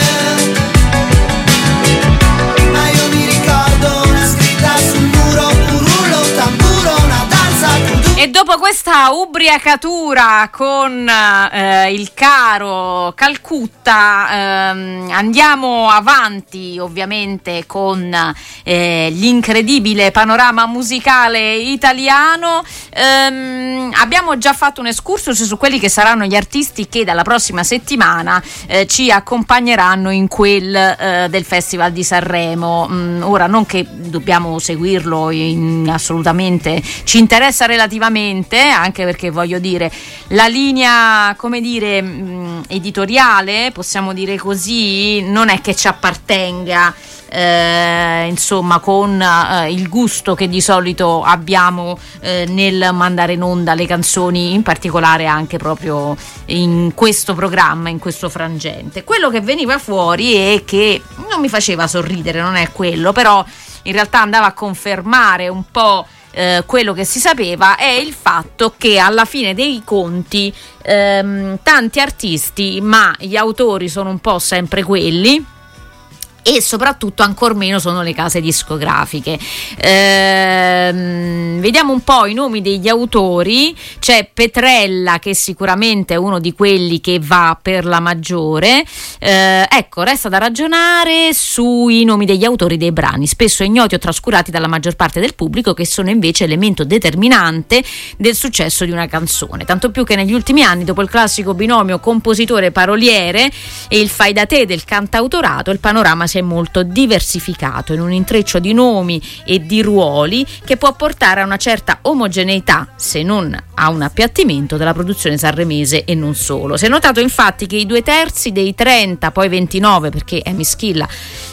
Ma io mi ricordo una scritta sul muro, un rullo, tamburo, una danza kuduro. E dopo questa ubriacatura con il caro Calcutta, andiamo avanti ovviamente con l'incredibile panorama musicale italiano. Abbiamo già fatto un excursus su quelli che saranno gli artisti che dalla prossima settimana ci accompagneranno in quel del Festival di Sanremo. Ora, non che dobbiamo seguirlo assolutamente, ci interessa relativamente, anche perché voglio dire la linea, come dire, editoriale, possiamo dire così, non è che ci appartenga, insomma, con il gusto che di solito abbiamo nel mandare in onda le canzoni, in particolare anche proprio in questo programma, in questo frangente. Quello che veniva fuori e che non mi faceva sorridere, non è quello, però in realtà andava a confermare un po' quello che si sapeva, è il fatto che alla fine dei conti tanti artisti, ma gli autori sono un po' sempre quelli, e soprattutto ancor meno sono le case discografiche. Vediamo un po' i nomi degli autori. C'è Petrella, che sicuramente è uno di quelli che va per la maggiore. Ecco, resta da ragionare sui nomi degli autori dei brani, spesso ignoti o trascurati dalla maggior parte del pubblico, che sono invece elemento determinante del successo di una canzone, tanto più che negli ultimi anni, dopo il classico binomio compositore-paroliere e il fai da te del cantautorato, il panorama si è molto diversificato in un intreccio di nomi e di ruoli che può portare a una certa omogeneità, se non a un appiattimento della produzione sanremese, e non solo. Si è notato infatti che i 2/3 dei 30, poi 29 perché Emischilla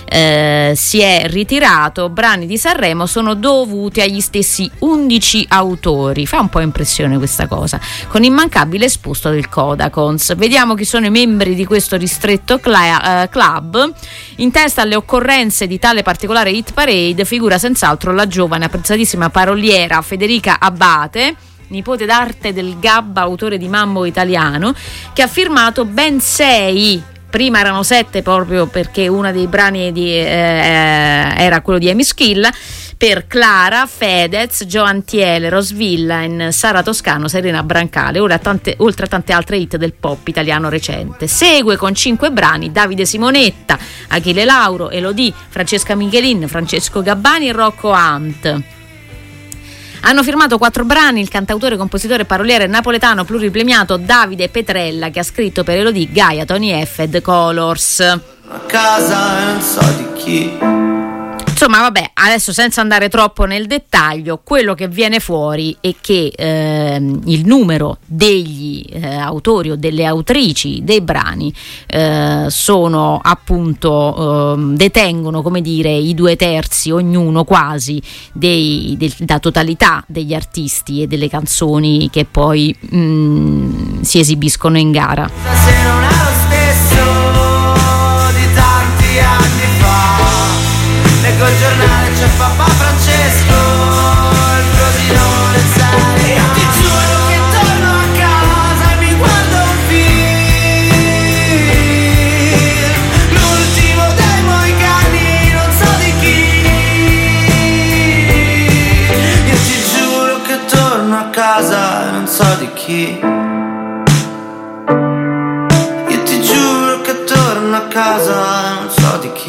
si è ritirato, brani di Sanremo sono dovuti agli stessi 11 autori. Fa un po' impressione questa cosa, con immancabile esposto del Codacons. Vediamo chi sono i membri di questo ristretto club. In testa alle occorrenze di tale particolare hit parade figura senz'altro la giovane apprezzatissima paroliera Federica Abbate, nipote d'arte del Gabba, autore di Mambo Italiano, che ha firmato ben 6, prima erano 7 proprio perché uno dei brani era quello di Emischilla, per Clara, Fedez, Gio Antiele, Rose Villain, Sara Toscano, Serena Brancale, oltre a tante altre hit del pop italiano recente. Segue con 5 brani Davide Simonetta, Achille Lauro, Elodie, Francesca Michelin, Francesco Gabbani e Rocco Hunt. Hanno firmato 4 brani il cantautore, compositore e paroliere napoletano pluripremiato Davide Petrella, che ha scritto per Elodie, Gaia, Tony F e The Colors. A casa e non so di chi. Insomma, vabbè, adesso senza andare troppo nel dettaglio, quello che viene fuori è che il numero degli autori o delle autrici dei brani sono appunto, detengono, come dire, i 2/3 ognuno quasi della totalità degli artisti e delle canzoni che poi si esibiscono in gara. Se non è lo stesso di tanti anni fa, leggo il giornale, c'è papà Francesco, il prosino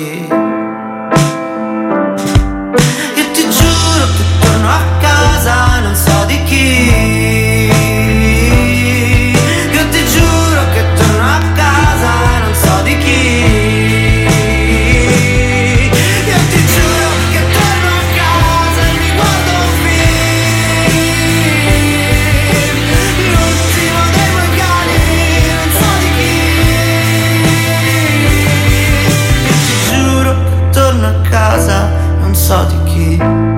Io ti giuro che torno a casa non so di chi. Io ti giuro che torno a casa non so di chi. Io ti giuro che torno a casa e mi guardo un film. L'ultimo dei vulcani non so di chi. Io ti giuro che torno a casa non so di chi.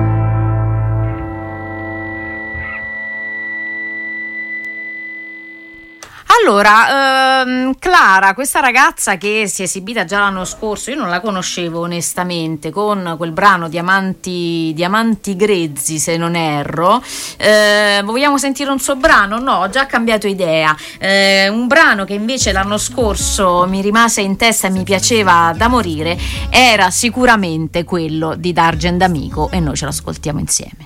Allora, Clara, questa ragazza che si è esibita già l'anno scorso, io non la conoscevo onestamente, con quel brano Diamanti grezzi, se non erro. Vogliamo sentire un suo brano? No, ho già cambiato idea. Un brano che invece l'anno scorso mi rimase in testa e mi piaceva da morire era sicuramente quello di D'Argent Amico, e noi ce l'ascoltiamo insieme.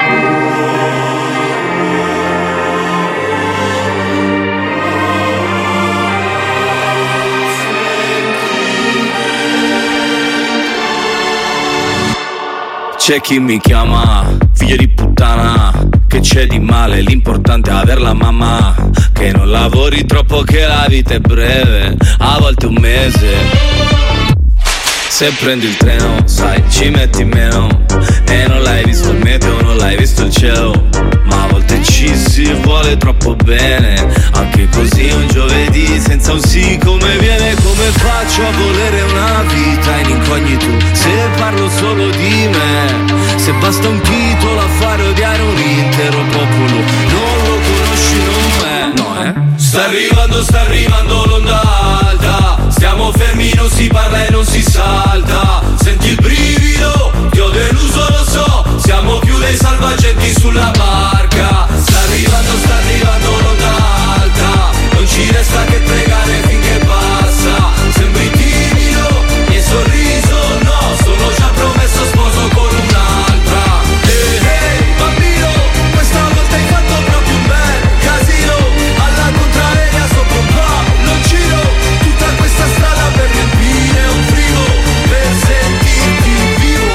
C'è chi mi chiama figlio di puttana, che c'è di male, l'importante è aver la mamma. Che non lavori troppo, che la vita è breve, a volte un mese. Se prendi il treno, sai, ci metti meno. E non l'hai visto il meteo, non l'hai visto il cielo. Ma a volte ci si vuole troppo bene. Anche così un giovedì senza un sì come viene. Come faccio a volere una vita in incognito se parlo solo di me? Se basta un titolo a fare odiare un intero popolo. Non lo conosci, no, Sta arrivando l'onda alta. Stiamo fermi, non si parla e non si salta. Senti il brivido, ti ho deluso, lo so. Siamo più dei salvagenti sulla barca. Sta arrivando l'onda alta. Non ci resta che pregare finché passa. Sembri timido, e sorriso no. Sono già promesso sposo con un'altra. Ehi, bambino, questa volta hai fatto proprio un bel casino. Alla contraria sopra un po' non giro. Tutta questa strada per riempire un frigo, per sentirti vivo.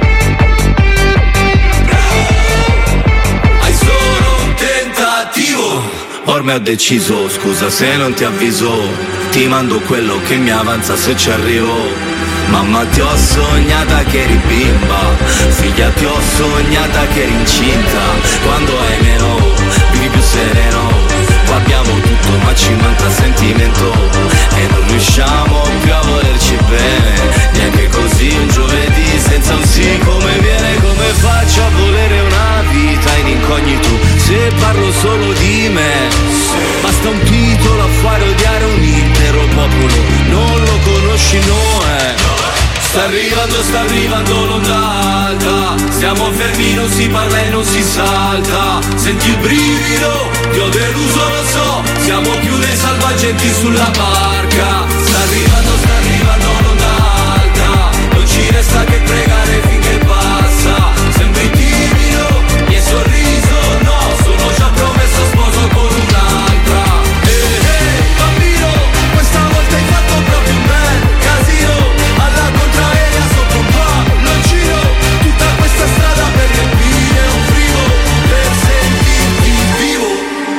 Hai solo un tentativo. Ormai ho deciso, scusa se non ti avviso. Ti mando quello che mi avanza se ci arrivo. Mamma ti ho sognata che eri bimba, figlia ti ho sognata che eri incinta. Quando hai meno, vivi più sereno. Qua abbiamo tutto ma ci manca sentimento. E non riusciamo più a volerci bene. Neanche così un giovedì senza un sì come viene. Come faccio a volere una vita in incognito se parlo solo di me? Basta un titolo a fare odiare un intero popolo. Non lo conosci, Sta arrivando l'onda alta. Stiamo fermi, non si parla e non si salta. Senti il brivido, ti ho deluso, lo so. Siamo più dei salvagenti sulla barca. Sta arrivando l'onda alta. Non ci resta che pregare finché passa. Sembri timido, e sorriso no. Sono già promesso sposo con un'altra. Bambino, questa volta hai fatto proprio un bel casino. Alla contraria sopra un po' non giro. Tutta questa strada per riempire un frigo, per sentirti vivo.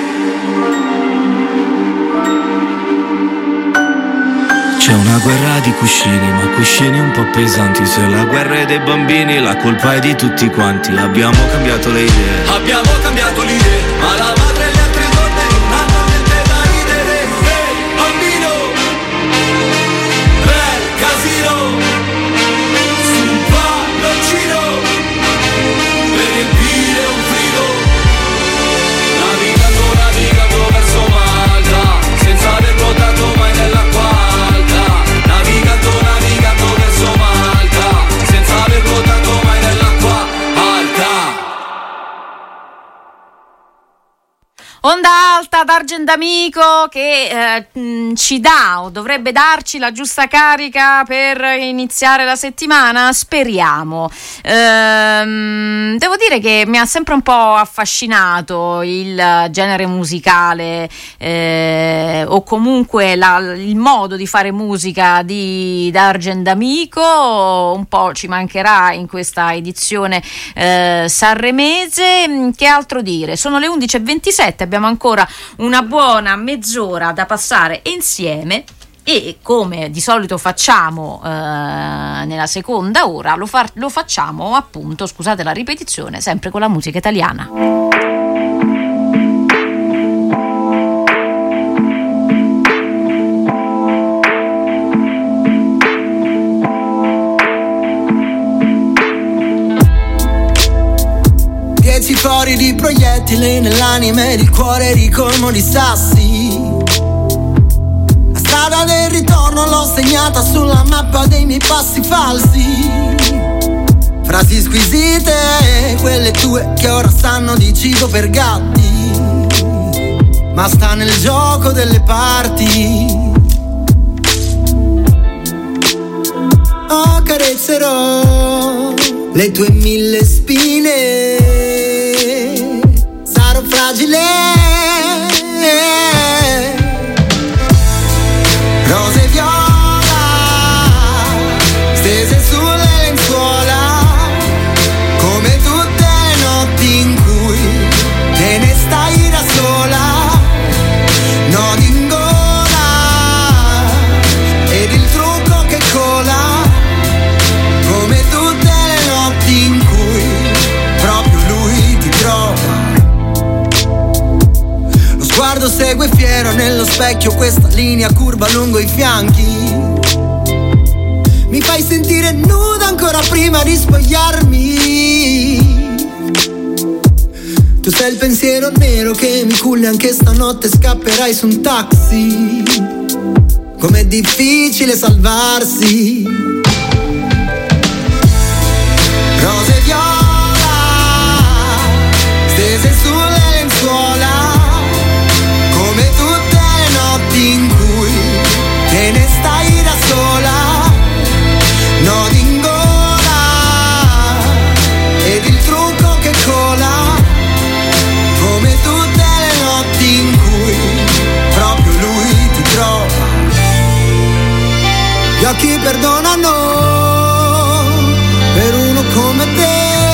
C'è una guerra di cuscini, ma cuscini un po' pesanti. Se la guerra è dei bambini, la colpa è di tutti quanti. Abbiamo cambiato le idee, ma la madre e le altre donne non hanno niente da ridere. Bambino, bel casino, su un palloncino, per riempire un frigo. Navigando verso Malta, senza aver nuotato mai nell'acqua alta. Navigando verso Malta, senza aver nuotato mai nell'acqua alta. Onda Alta d'Argent D'Amico che ci dà o dovrebbe darci la giusta carica per iniziare la settimana, speriamo. Devo dire che mi ha sempre un po' affascinato il genere musicale o comunque il modo di fare musica di D'Argent D'Amico. Un po' ci mancherà in questa edizione sanremese. Che altro dire? Sono le 11:27, abbiamo ancora una buona mezz'ora da passare insieme e come di solito facciamo nella seconda ora lo facciamo appunto, scusate la ripetizione, sempre con la musica italiana. Fori di proiettili nell'anima ed il cuore ricolmo di sassi. La strada del ritorno l'ho segnata sulla mappa dei miei passi falsi. Frasi squisite, quelle tue che ora sanno di cibo per gatti, ma sta nel gioco delle parti. Oh, carezzerò le tue 1000 spine. Sarò fragile, rose viola stese sulle lenzuola, come tutte le notti in cui te ne stai da sola. Nodi in gola ed il trucco che cola, come tutte le notti in cui proprio lui ti trova. Guardo segue fiero nello specchio questa linea curva lungo i fianchi. Mi fai sentire nuda ancora prima di spogliarmi. Tu sei il pensiero nero che mi culla, anche stanotte scapperai su un taxi. Com'è difficile salvarsi. Rose viola stese sulle lenzuola, come tutte le notti in cui te ne stai da sola. Nodi in gola ed il trucco che cola, come tutte le notti in cui proprio lui ti trova. Gli occhi perdonano per uno come te.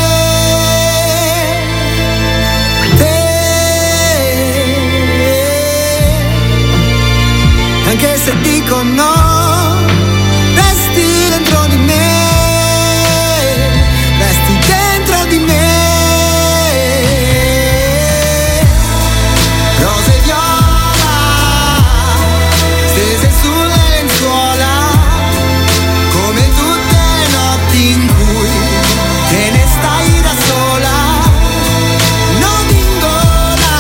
Anche se dico no, resti dentro di me, resti dentro di me. Rose viola stese sulle lenzuola, come tutte le notti in cui te ne stai da sola. Nodi in gola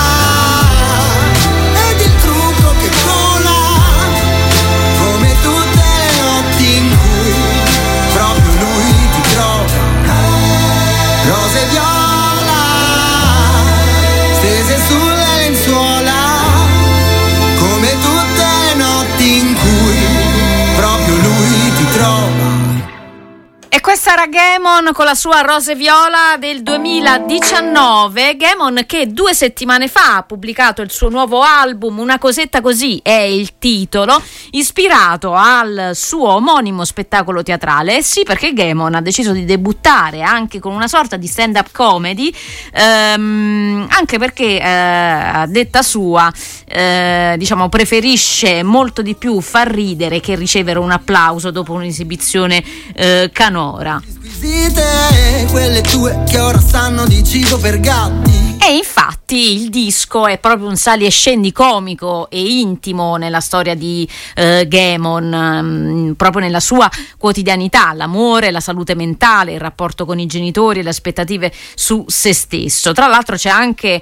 ed il trucco che cola, come tutte le notti in cui proprio lui ti trova. Rose viola stese sulle lenzuola, come tutte le notti in cui proprio lui ti trova. E questa era Gaemon con la sua Rose Viola del 2019. Gaemon che 2 settimane fa ha pubblicato il suo nuovo album, Una cosetta così è il titolo, ispirato al suo omonimo spettacolo teatrale. Sì, perché Gaemon ha deciso di debuttare anche con una sorta di stand-up comedy, anche perché a detta sua diciamo preferisce molto di più far ridere che ricevere un applauso dopo un'esibizione canora. Squisite, quelle tue che ora sanno di cibo per gatti. E infatti il disco è proprio un sali e scendi comico e intimo nella storia di Gaemon, proprio nella sua quotidianità, l'amore, la salute mentale, il rapporto con i genitori e le aspettative su se stesso. Tra l'altro c'è anche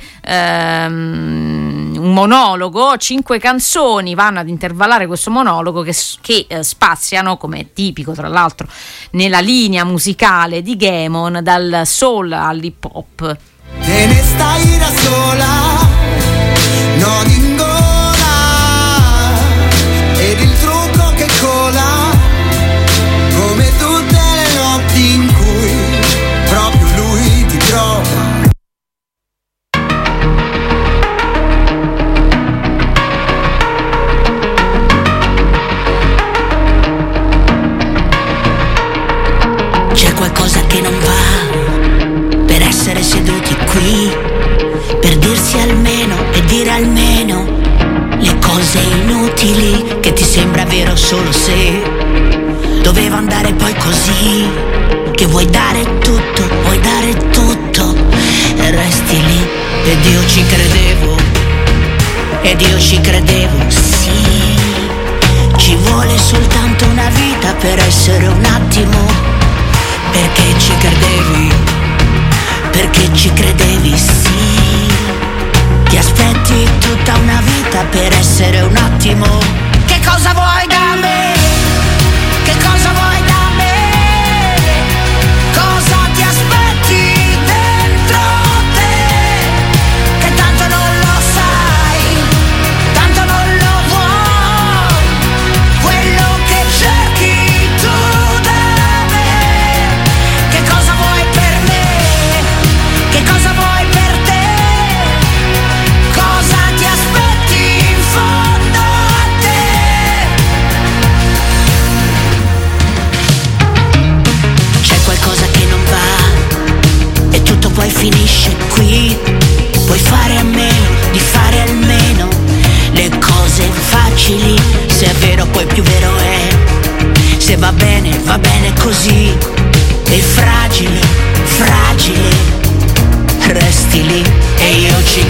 un monologo, 5 canzoni vanno ad intervallare questo monologo che spaziano, come è tipico tra l'altro nella linea musicale di Gaemon, dal soul all'hip hop. Te ne stai da sola, nodi in gola ed il trucco che cola, come tutte le notti in cui proprio lui ti trova. C'è qualcosa che non va per essere seduti qui, per dirsi almeno e dire almeno le cose inutili che ti sembra vero solo se doveva andare poi così, che vuoi dare tutto e resti lì. Ed io ci credevo, sì, ci vuole soltanto una vita per essere un attimo. Perché ci credevi, sì. Ti aspetti tutta una vita per essere un attimo. Che cosa vuoi da me? Che cosa vuoi da me? Cosa ti aspetti dentro te? Che tanto non lo sai, tanto non lo vuoi. Quello che cerchi tu da me. Che cosa vuoi per me? Che cosa vuoi per te? Cosa ti aspetti in fondo a te? C'è qualcosa che non va e tutto poi finisce qui. Puoi fare a meno di fare almeno le cose facili. Se è vero poi più vero è. Se va bene così. E fragile, resti lì. E io ci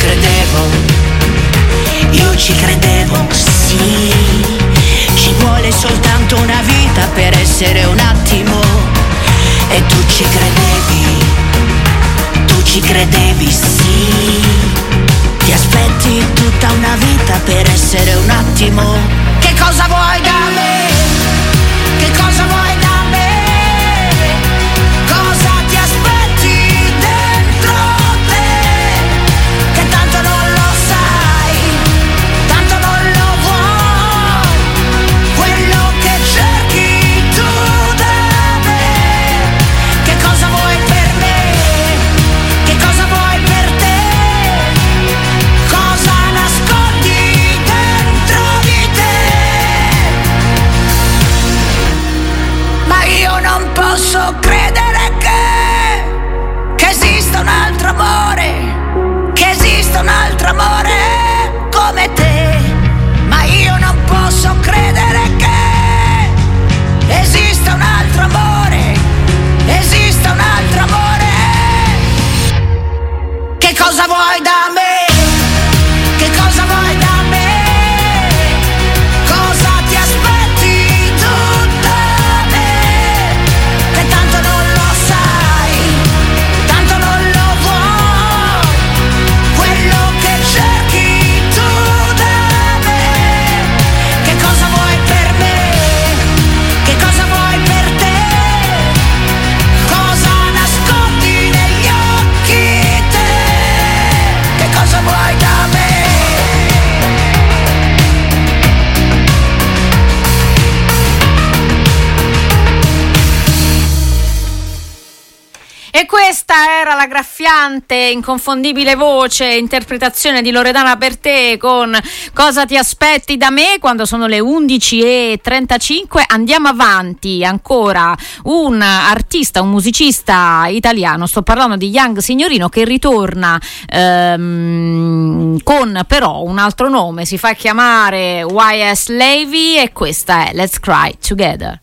credevo, sì. Ci vuole soltanto una vita per essere un attimo. E tu ci credevi, sì. Ti aspetti tutta una vita per essere un attimo. Che cosa vuoi da me? Che cosa vuoi da me? Cosa ti aspetti dentro te? Che tanto non lo sai, tanto non lo vuoi. Quello che cerchi tu da me. Che cosa vuoi per me? Che cosa vuoi per te? Cosa nascondi dentro di te? Ma io non posso credere che esista un altro amore, che esista un altro amore come te. Ma io non posso credere che esista un altro amore, esista un altro amore. Che cosa vuoi da me? Che cosa vuoi da me? Cosa ti aspetti tu da me? Che tanto non lo sai, tanto non lo vuoi. Quello che cerchi tu da me. Che cosa vuoi per me? Che cosa vuoi per te? Cosa nascondi negli occhi te? Che cosa vuoi da me? E questa era la graffiante, inconfondibile voce, interpretazione di Loredana Bertè con Cosa ti aspetti da me, quando sono le 11:35. Andiamo avanti, ancora un artista, un musicista italiano, sto parlando di Young Signorino, che ritorna con però un altro nome, si fa chiamare Y.S. Levy e questa è Let's Cry Together.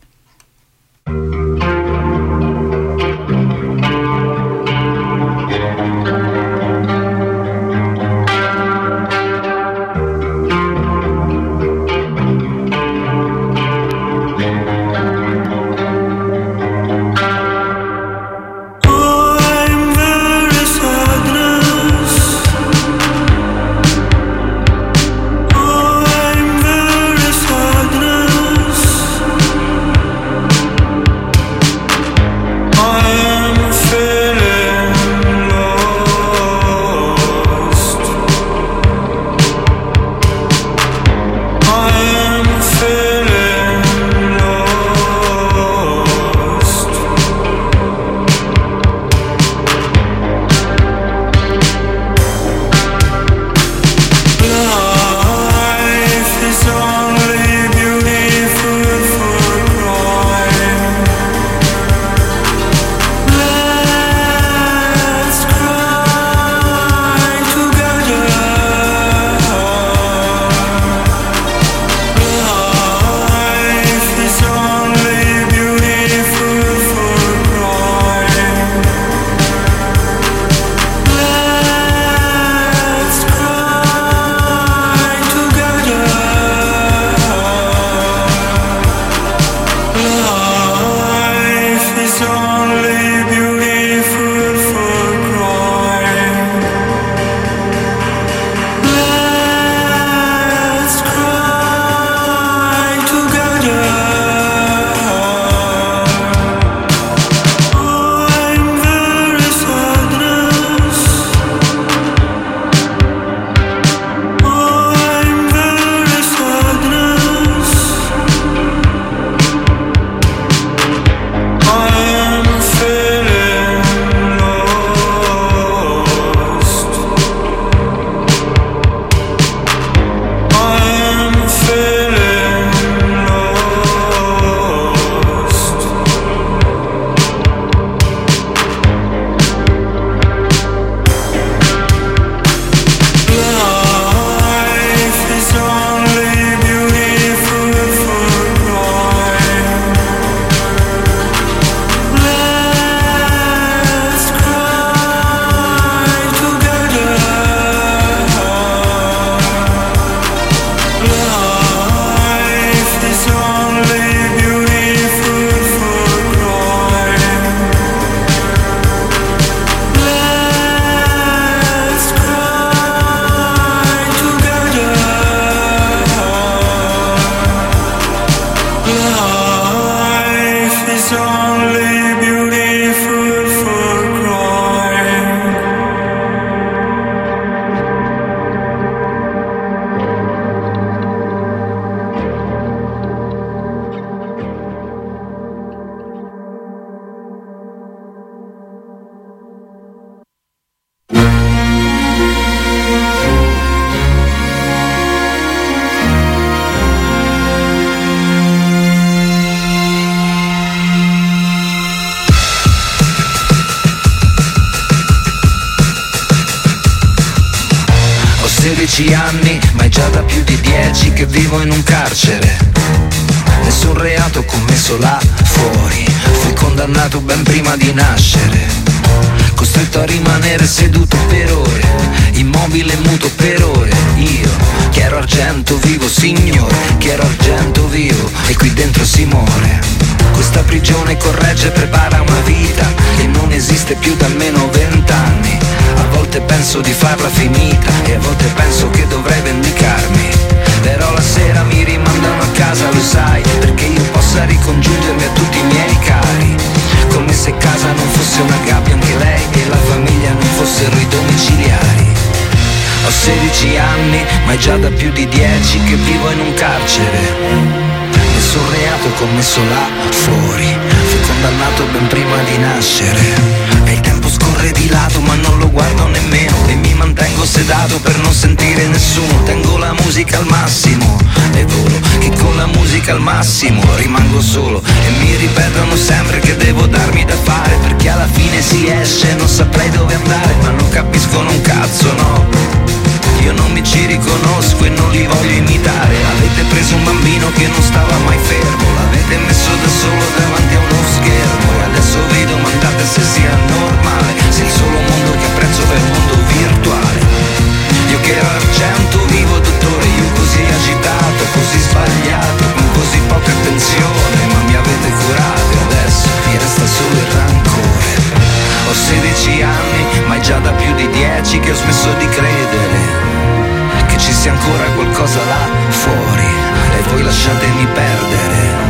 16 anni, ma è già da più di 10 che vivo in un carcere. Nessun reato commesso là fuori, fui condannato ben prima di nascere. Costretto a rimanere seduto per ore, immobile e muto per ore. Io, che ero argento vivo, signore, che ero argento vivo, e qui dentro si muore. Questa prigione corregge e prepara una vita che non esiste più da almeno 20 anni. A volte penso di farla finita e a volte penso che dovrei vendicarmi. Però la sera mi rimandano a casa, lo sai, perché io possa ricongiungermi a tutti i miei cari. Come se casa non fosse una gabbia anche lei e la famiglia non fossero i domiciliari. Ho 16 anni, ma è già da più di 10 che vivo in un carcere. Nessun reato commesso là fuori, fui condannato ben prima di nascere. E il tempo scorre di lato ma non lo guardo nemmeno, e mi mantengo sedato per non sentire nessuno. Tengo la musica al massimo e volo, che con la musica al massimo rimango solo. E mi ripetono sempre che devo darmi da fare, perché alla fine si esce, non saprei dove andare, ma non capiscono un cazzo, no. Io non mi ci riconosco e non li voglio imitare. Avete preso un bambino che non stava mai fermo, l'avete messo da solo davanti a uno schermo, e adesso vi domandate se sia normale, se il solo mondo che apprezzo è il mondo virtuale. Io che ero argento vivo, dottore, io così agitato, così sbagliato, con così poca attenzione, ma mi avete curato e adesso mi resta solo il rancore. Ho 16 anni, ma è già da più di 10 che ho smesso di credere che ci sia ancora qualcosa là fuori, e voi lasciatemi perdere.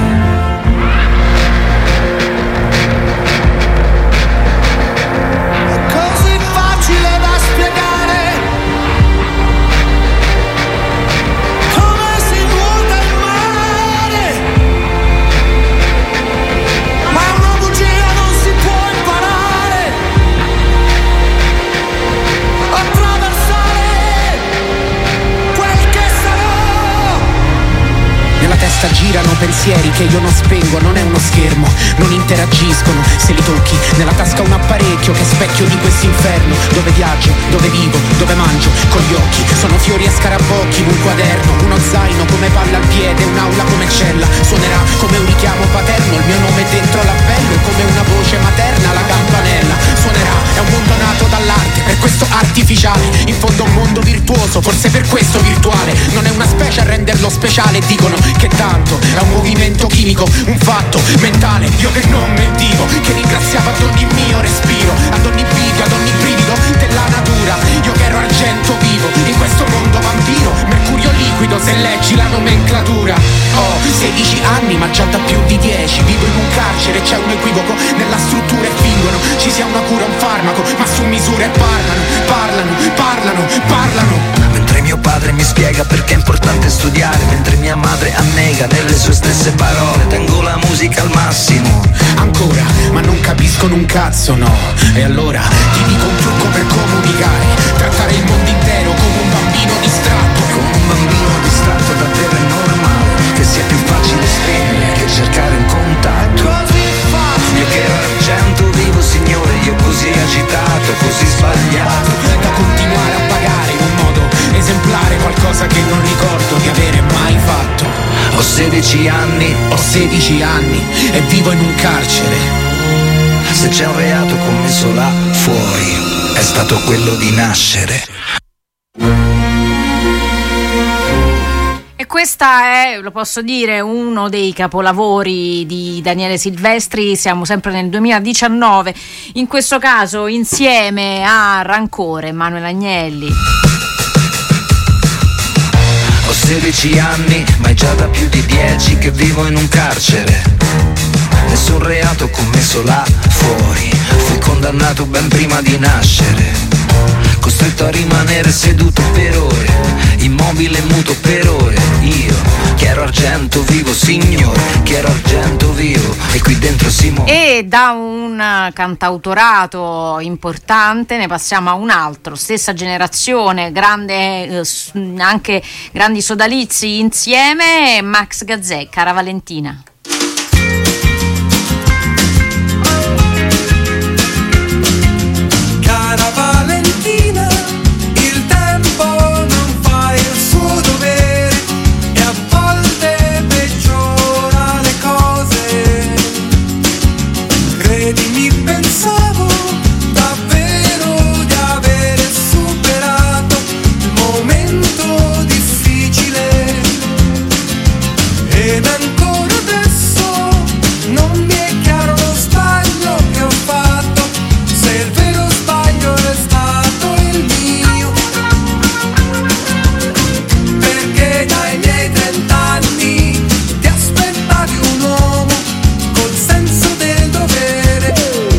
Così facile da spiegare come si nuota il mare, ma una bugia non si può imparare, attraversare quel che sarà. Nella testa girano pensieri che io non spengo, non è uno schermo, non interagiscono, se li tocchi. Nella tasca un apparecchio che è specchio di quest'inferno, dove viaggio, dove vivo, dove mangio, con gli occhi. Sono fiori e scarabocchi in un quaderno, uno zaino come palla al piede, un'aula come cella. Suonerà come un richiamo paterno, il mio nome dentro l'appello, e come una voce materna la campanella. Suonerà, è un mondo nato dall'arte, per questo artificiale, in fondo un mondo virtuoso, forse per questo virtuale. Non è una specie a renderlo speciale, dicono che tanto è un movimento chimico, un fatto mentale. Io che non mentivo, che ringraziavo ad ogni mio respiro, ad ogni video, ad ogni brivido della natura. Io che ero argento vivo, in questo mondo vampiro, mercurio liquido se leggi la nomenclatura. Ho 16 anni ma già da più di 10 vivo in un carcere, c'è un equivoco nella struttura e fingono ci sia una cura, un farmaco, ma su misura e parlano. Mentre mio padre mi spiega perché è importante studiare, mentre mia madre annega nelle sue stesse parole. Tengo la musica al massimo ancora, ma non capiscono un cazzo, no. E allora ti dico un trucco per comunicare: trattare il mondo intero come un bambino distratto. Come un bambino distratto davvero è normale, che sia più facile scrivere che cercare un contatto. Io che ero argento vivo, signore, io così agitato, così sbagliato, da continuare a pagare in un modo esemplare qualcosa che non ricordo di avere mai fatto. Ho 16 anni, e vivo in un carcere. Se c'è un reato commesso là fuori, è stato quello di nascere. E questa è, lo posso dire, uno dei capolavori di Daniele Silvestri. Siamo sempre nel 2019, in questo caso insieme a Rancore, Emanuele Agnelli. Ho 16 anni, ma è già da più di 10 che vivo in un carcere. Nessun reato commesso là fuori, fui condannato ben prima di nascere. Costretto a rimanere seduto per ore, immobile e muto per ore. Io, che ero argento vivo, signore, che ero argento vivo, e qui dentro si muove. E da un cantautorato importante ne passiamo a un altro, stessa generazione, grande, anche grandi sodalizi insieme, Max Gazzè, Cara Valentina. Cara Valentina, il tempo non fa credimi, pensavo davvero di avere superato il momento difficile, ed ancora adesso non mi è chiaro lo sbaglio che ho fatto, se il vero sbaglio è stato il mio, perché dai miei 30 anni ti aspettavi un uomo col senso del dovere,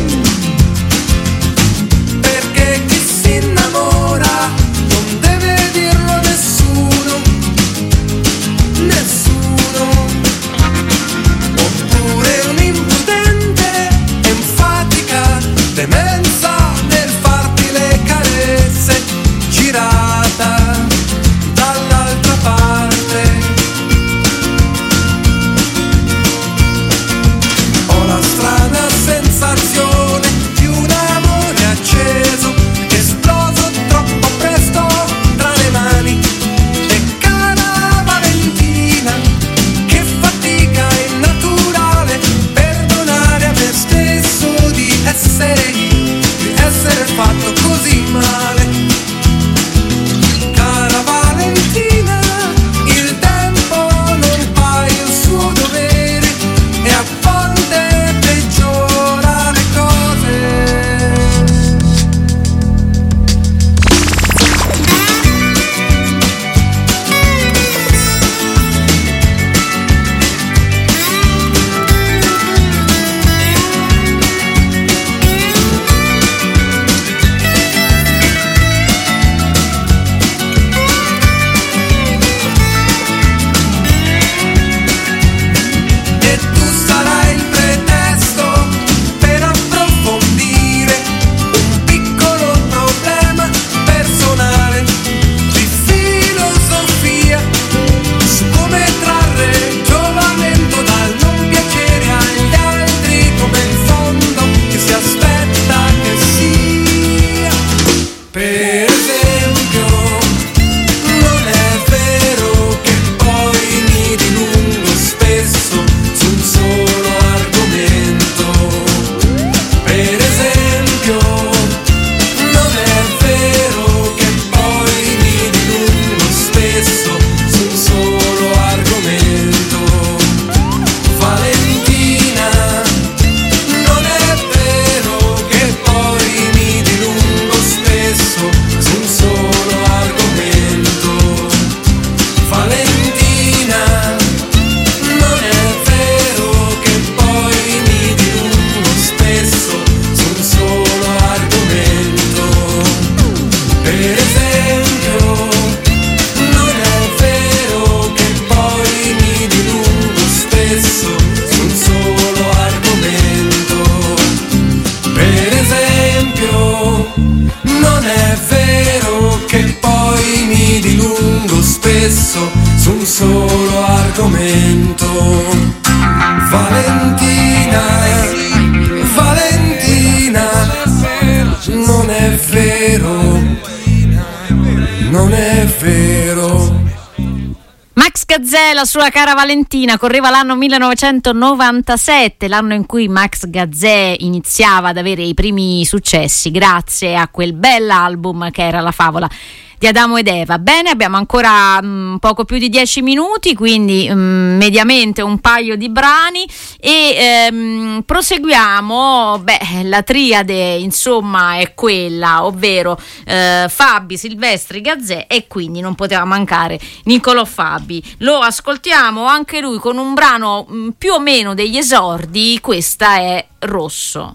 perché chi si innamora non deve dirlo a nessuno, oppure un impudente, enfatica demenza nel farti le carezze, girata dall'altra parte. Ho la strana sensazione di un amore acceso, esploso troppo presto tra le mani. E cara Valentina, che fatica innaturale perdonare a me stesso di essere fatto così male. Cara Valentina, il tempo non fa il suo dovere e a volte peggiora le cose. E tu sarai il pretesto per approfondire un piccolo problema personale di filosofia su come trarre giovamento dal non piacere agli altri, come in fondo che si aspetta che sia. Per esempio, non è vero che poi mi dilungo spesso su un solo argomento. Per esempio, non è vero che poi mi dilungo spesso su un solo argomento. Valentina, non è vero che poi mi dilungo spesso su un solo argomento. Valentina, non è vero che poi mi dilungo spesso su un solo argomento. Per esempio, non è vero che poi mi dilungo spesso su un solo argomento. Per esempio, non è vero che poi mi dilungo spesso su un solo argomento. Valentina, Valentina, non è vero, non è vero. Max Gazzè, la sua cara Valentina, correva l'anno 1997, l'anno in cui Max Gazzè iniziava ad avere i primi successi grazie a quel bell'album che era La favola di Adamo ed Eva. Bene, abbiamo ancora poco più di 10 minuti, quindi mediamente un paio di brani e proseguiamo. La triade insomma è quella, ovvero Fabi, Silvestri, Gazzè, e quindi non poteva mancare Niccolò Fabi. Lo ascoltiamo anche lui con un brano più o meno degli esordi. Questa è Rosso.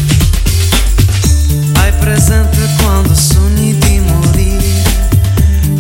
Hai presente quando sogni di morire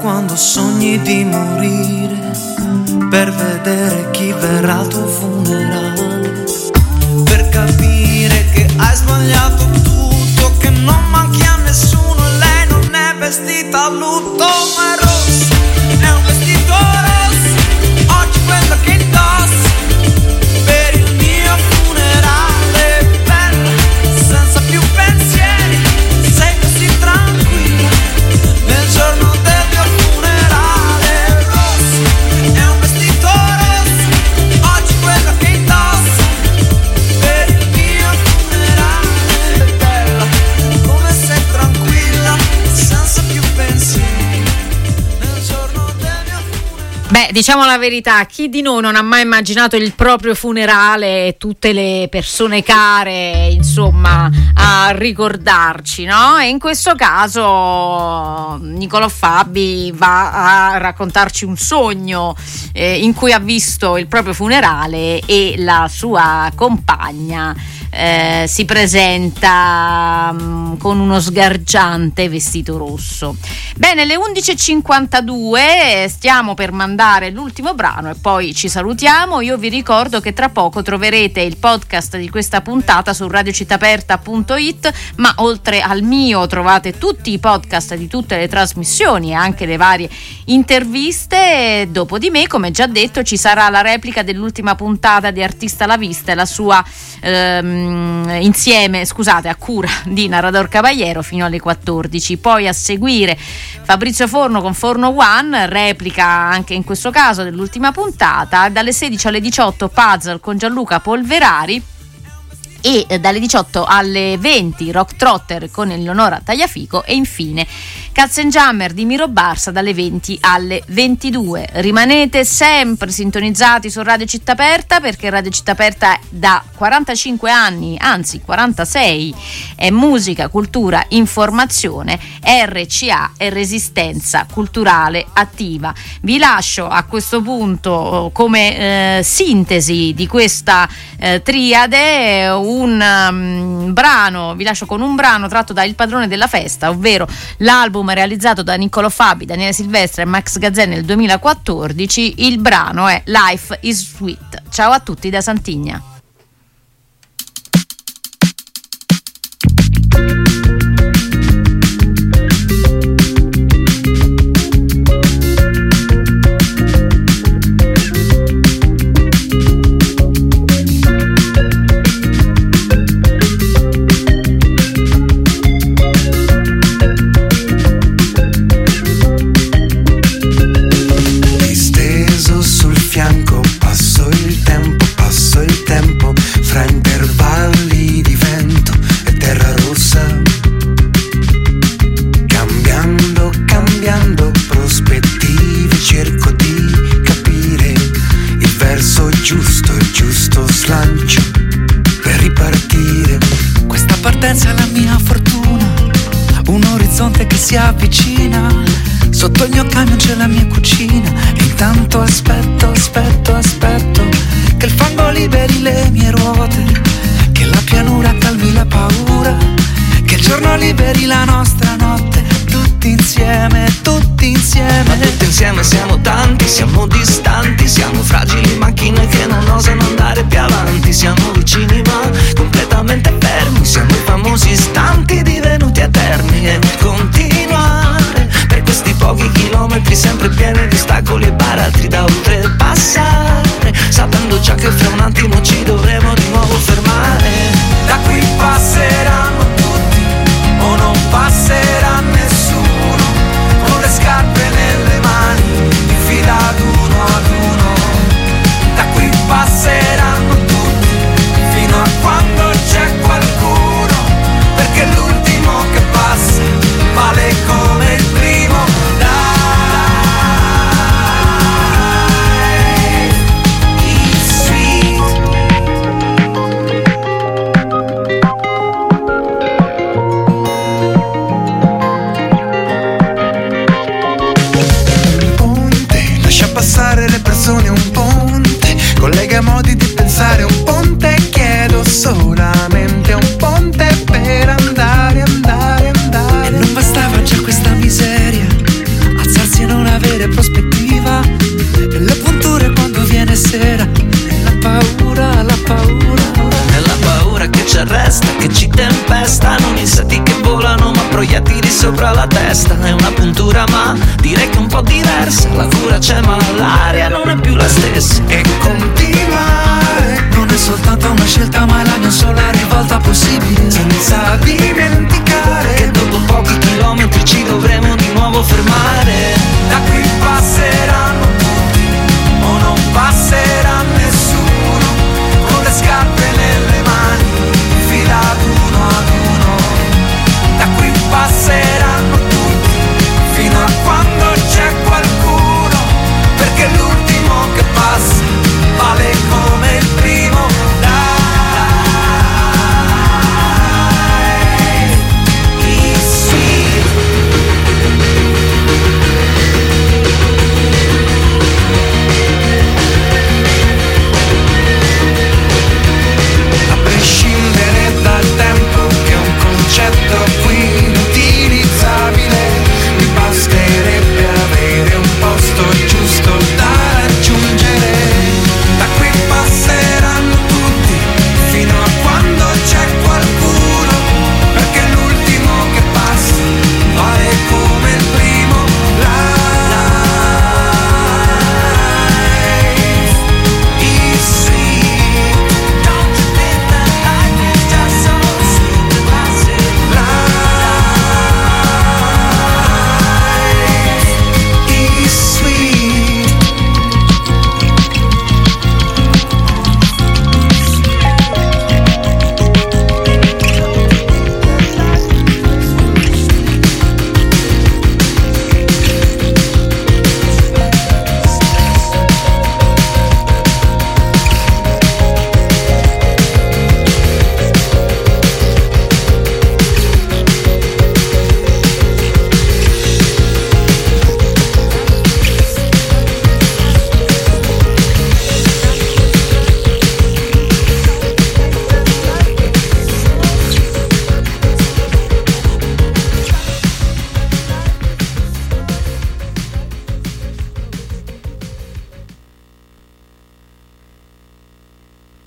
quando sogni di morire, per vedere chi verrà al tuo funerale, per capire che hai sbagliato tutto, che non manchi a nessuno e lei non è vestita a lutto, ma è rosso, è un vestito rosso, oggi quello che indossa per il mio funerale, bella, senza più pensieri, sei così tranquilla, nel giorno del mio funerale, rosso, è un vestito rosso, oggi quello che indossa per il mio funerale, bella, come sei tranquilla, senza più pensieri, nel giorno del mio funerale. Beh, diciamo la verità, chi di noi non ha mai immaginato il proprio funerale e tutte le persone care, insomma, a ricordarci, no? E in questo caso Niccolò Fabi va a raccontarci un sogno in cui ha visto il proprio funerale e la sua compagna si presenta con uno sgargiante vestito rosso. Bene, alle 11:52 stiamo per mandare l'ultimo brano e poi ci salutiamo. Io vi ricordo che tra poco troverete il podcast di questa puntata su radiocittaperta.it, ma oltre al mio trovate tutti i podcast di tutte le trasmissioni e anche le varie interviste. Dopo di me, come già detto, ci sarà la replica dell'ultima puntata di Artista alla Vista e la sua insieme, scusate, a cura di Narrador Caballero fino alle 14. Poi a seguire Fabrizio Forno con Forno One, replica anche in questo caso dell'ultima puntata. Dalle 16 alle 18 Puzzle con Gianluca Polverari e dalle 18 alle 20 Rock Trotter con Eleonora Tagliafico e infine Katzenjammer di Miro Barsa dalle 20 alle 22. Rimanete sempre sintonizzati su Radio Città Aperta, perché Radio Città Aperta da 45 anni, anzi 46, è musica, cultura, informazione, RCA e resistenza culturale attiva. Vi lascio a questo punto come sintesi di questa triade un brano, vi lascio con un brano tratto da Il padrone della festa, ovvero l'album realizzato da Niccolò Fabi, Daniele Silvestre e Max Gazzè nel 2014. Il brano è Life is Sweet. Ciao a tutti da Santigna. Si avvicina, sotto il mio camion c'è la mia cucina e intanto aspetto che il fango liberi le mie ruote, che la pianura calmi la paura, che il giorno liberi la nostra notte, tutti insieme, ma tutti insieme siamo tanti, siamo distanti, siamo fragili macchine che non osano andare più avanti, siamo vicini ma completamente fermi, siamo i famosi istanti divenuti eterni e continuare per questi pochi chilometri sempre pieni di ostacoli e baratri da oltrepassare, sapendo già che fra un attimo ci dovremo di nuovo fermare. Da qui passeranno tutti o non passerà nessuno, con le scarpe nelle mani, di fila ad uno, da qui passeranno tutti, fino a quando c'è qualcuno, perché l'ultimo che passa vale come il primo. Un ponte collega modi di pensare, un ponte, chiedo solamente un ponte per andare. E non bastava già questa miseria, alzarsi e non testa è una puntura, ma direi che è un po' diversa. La cura c'è ma l'aria non è più la stessa. E con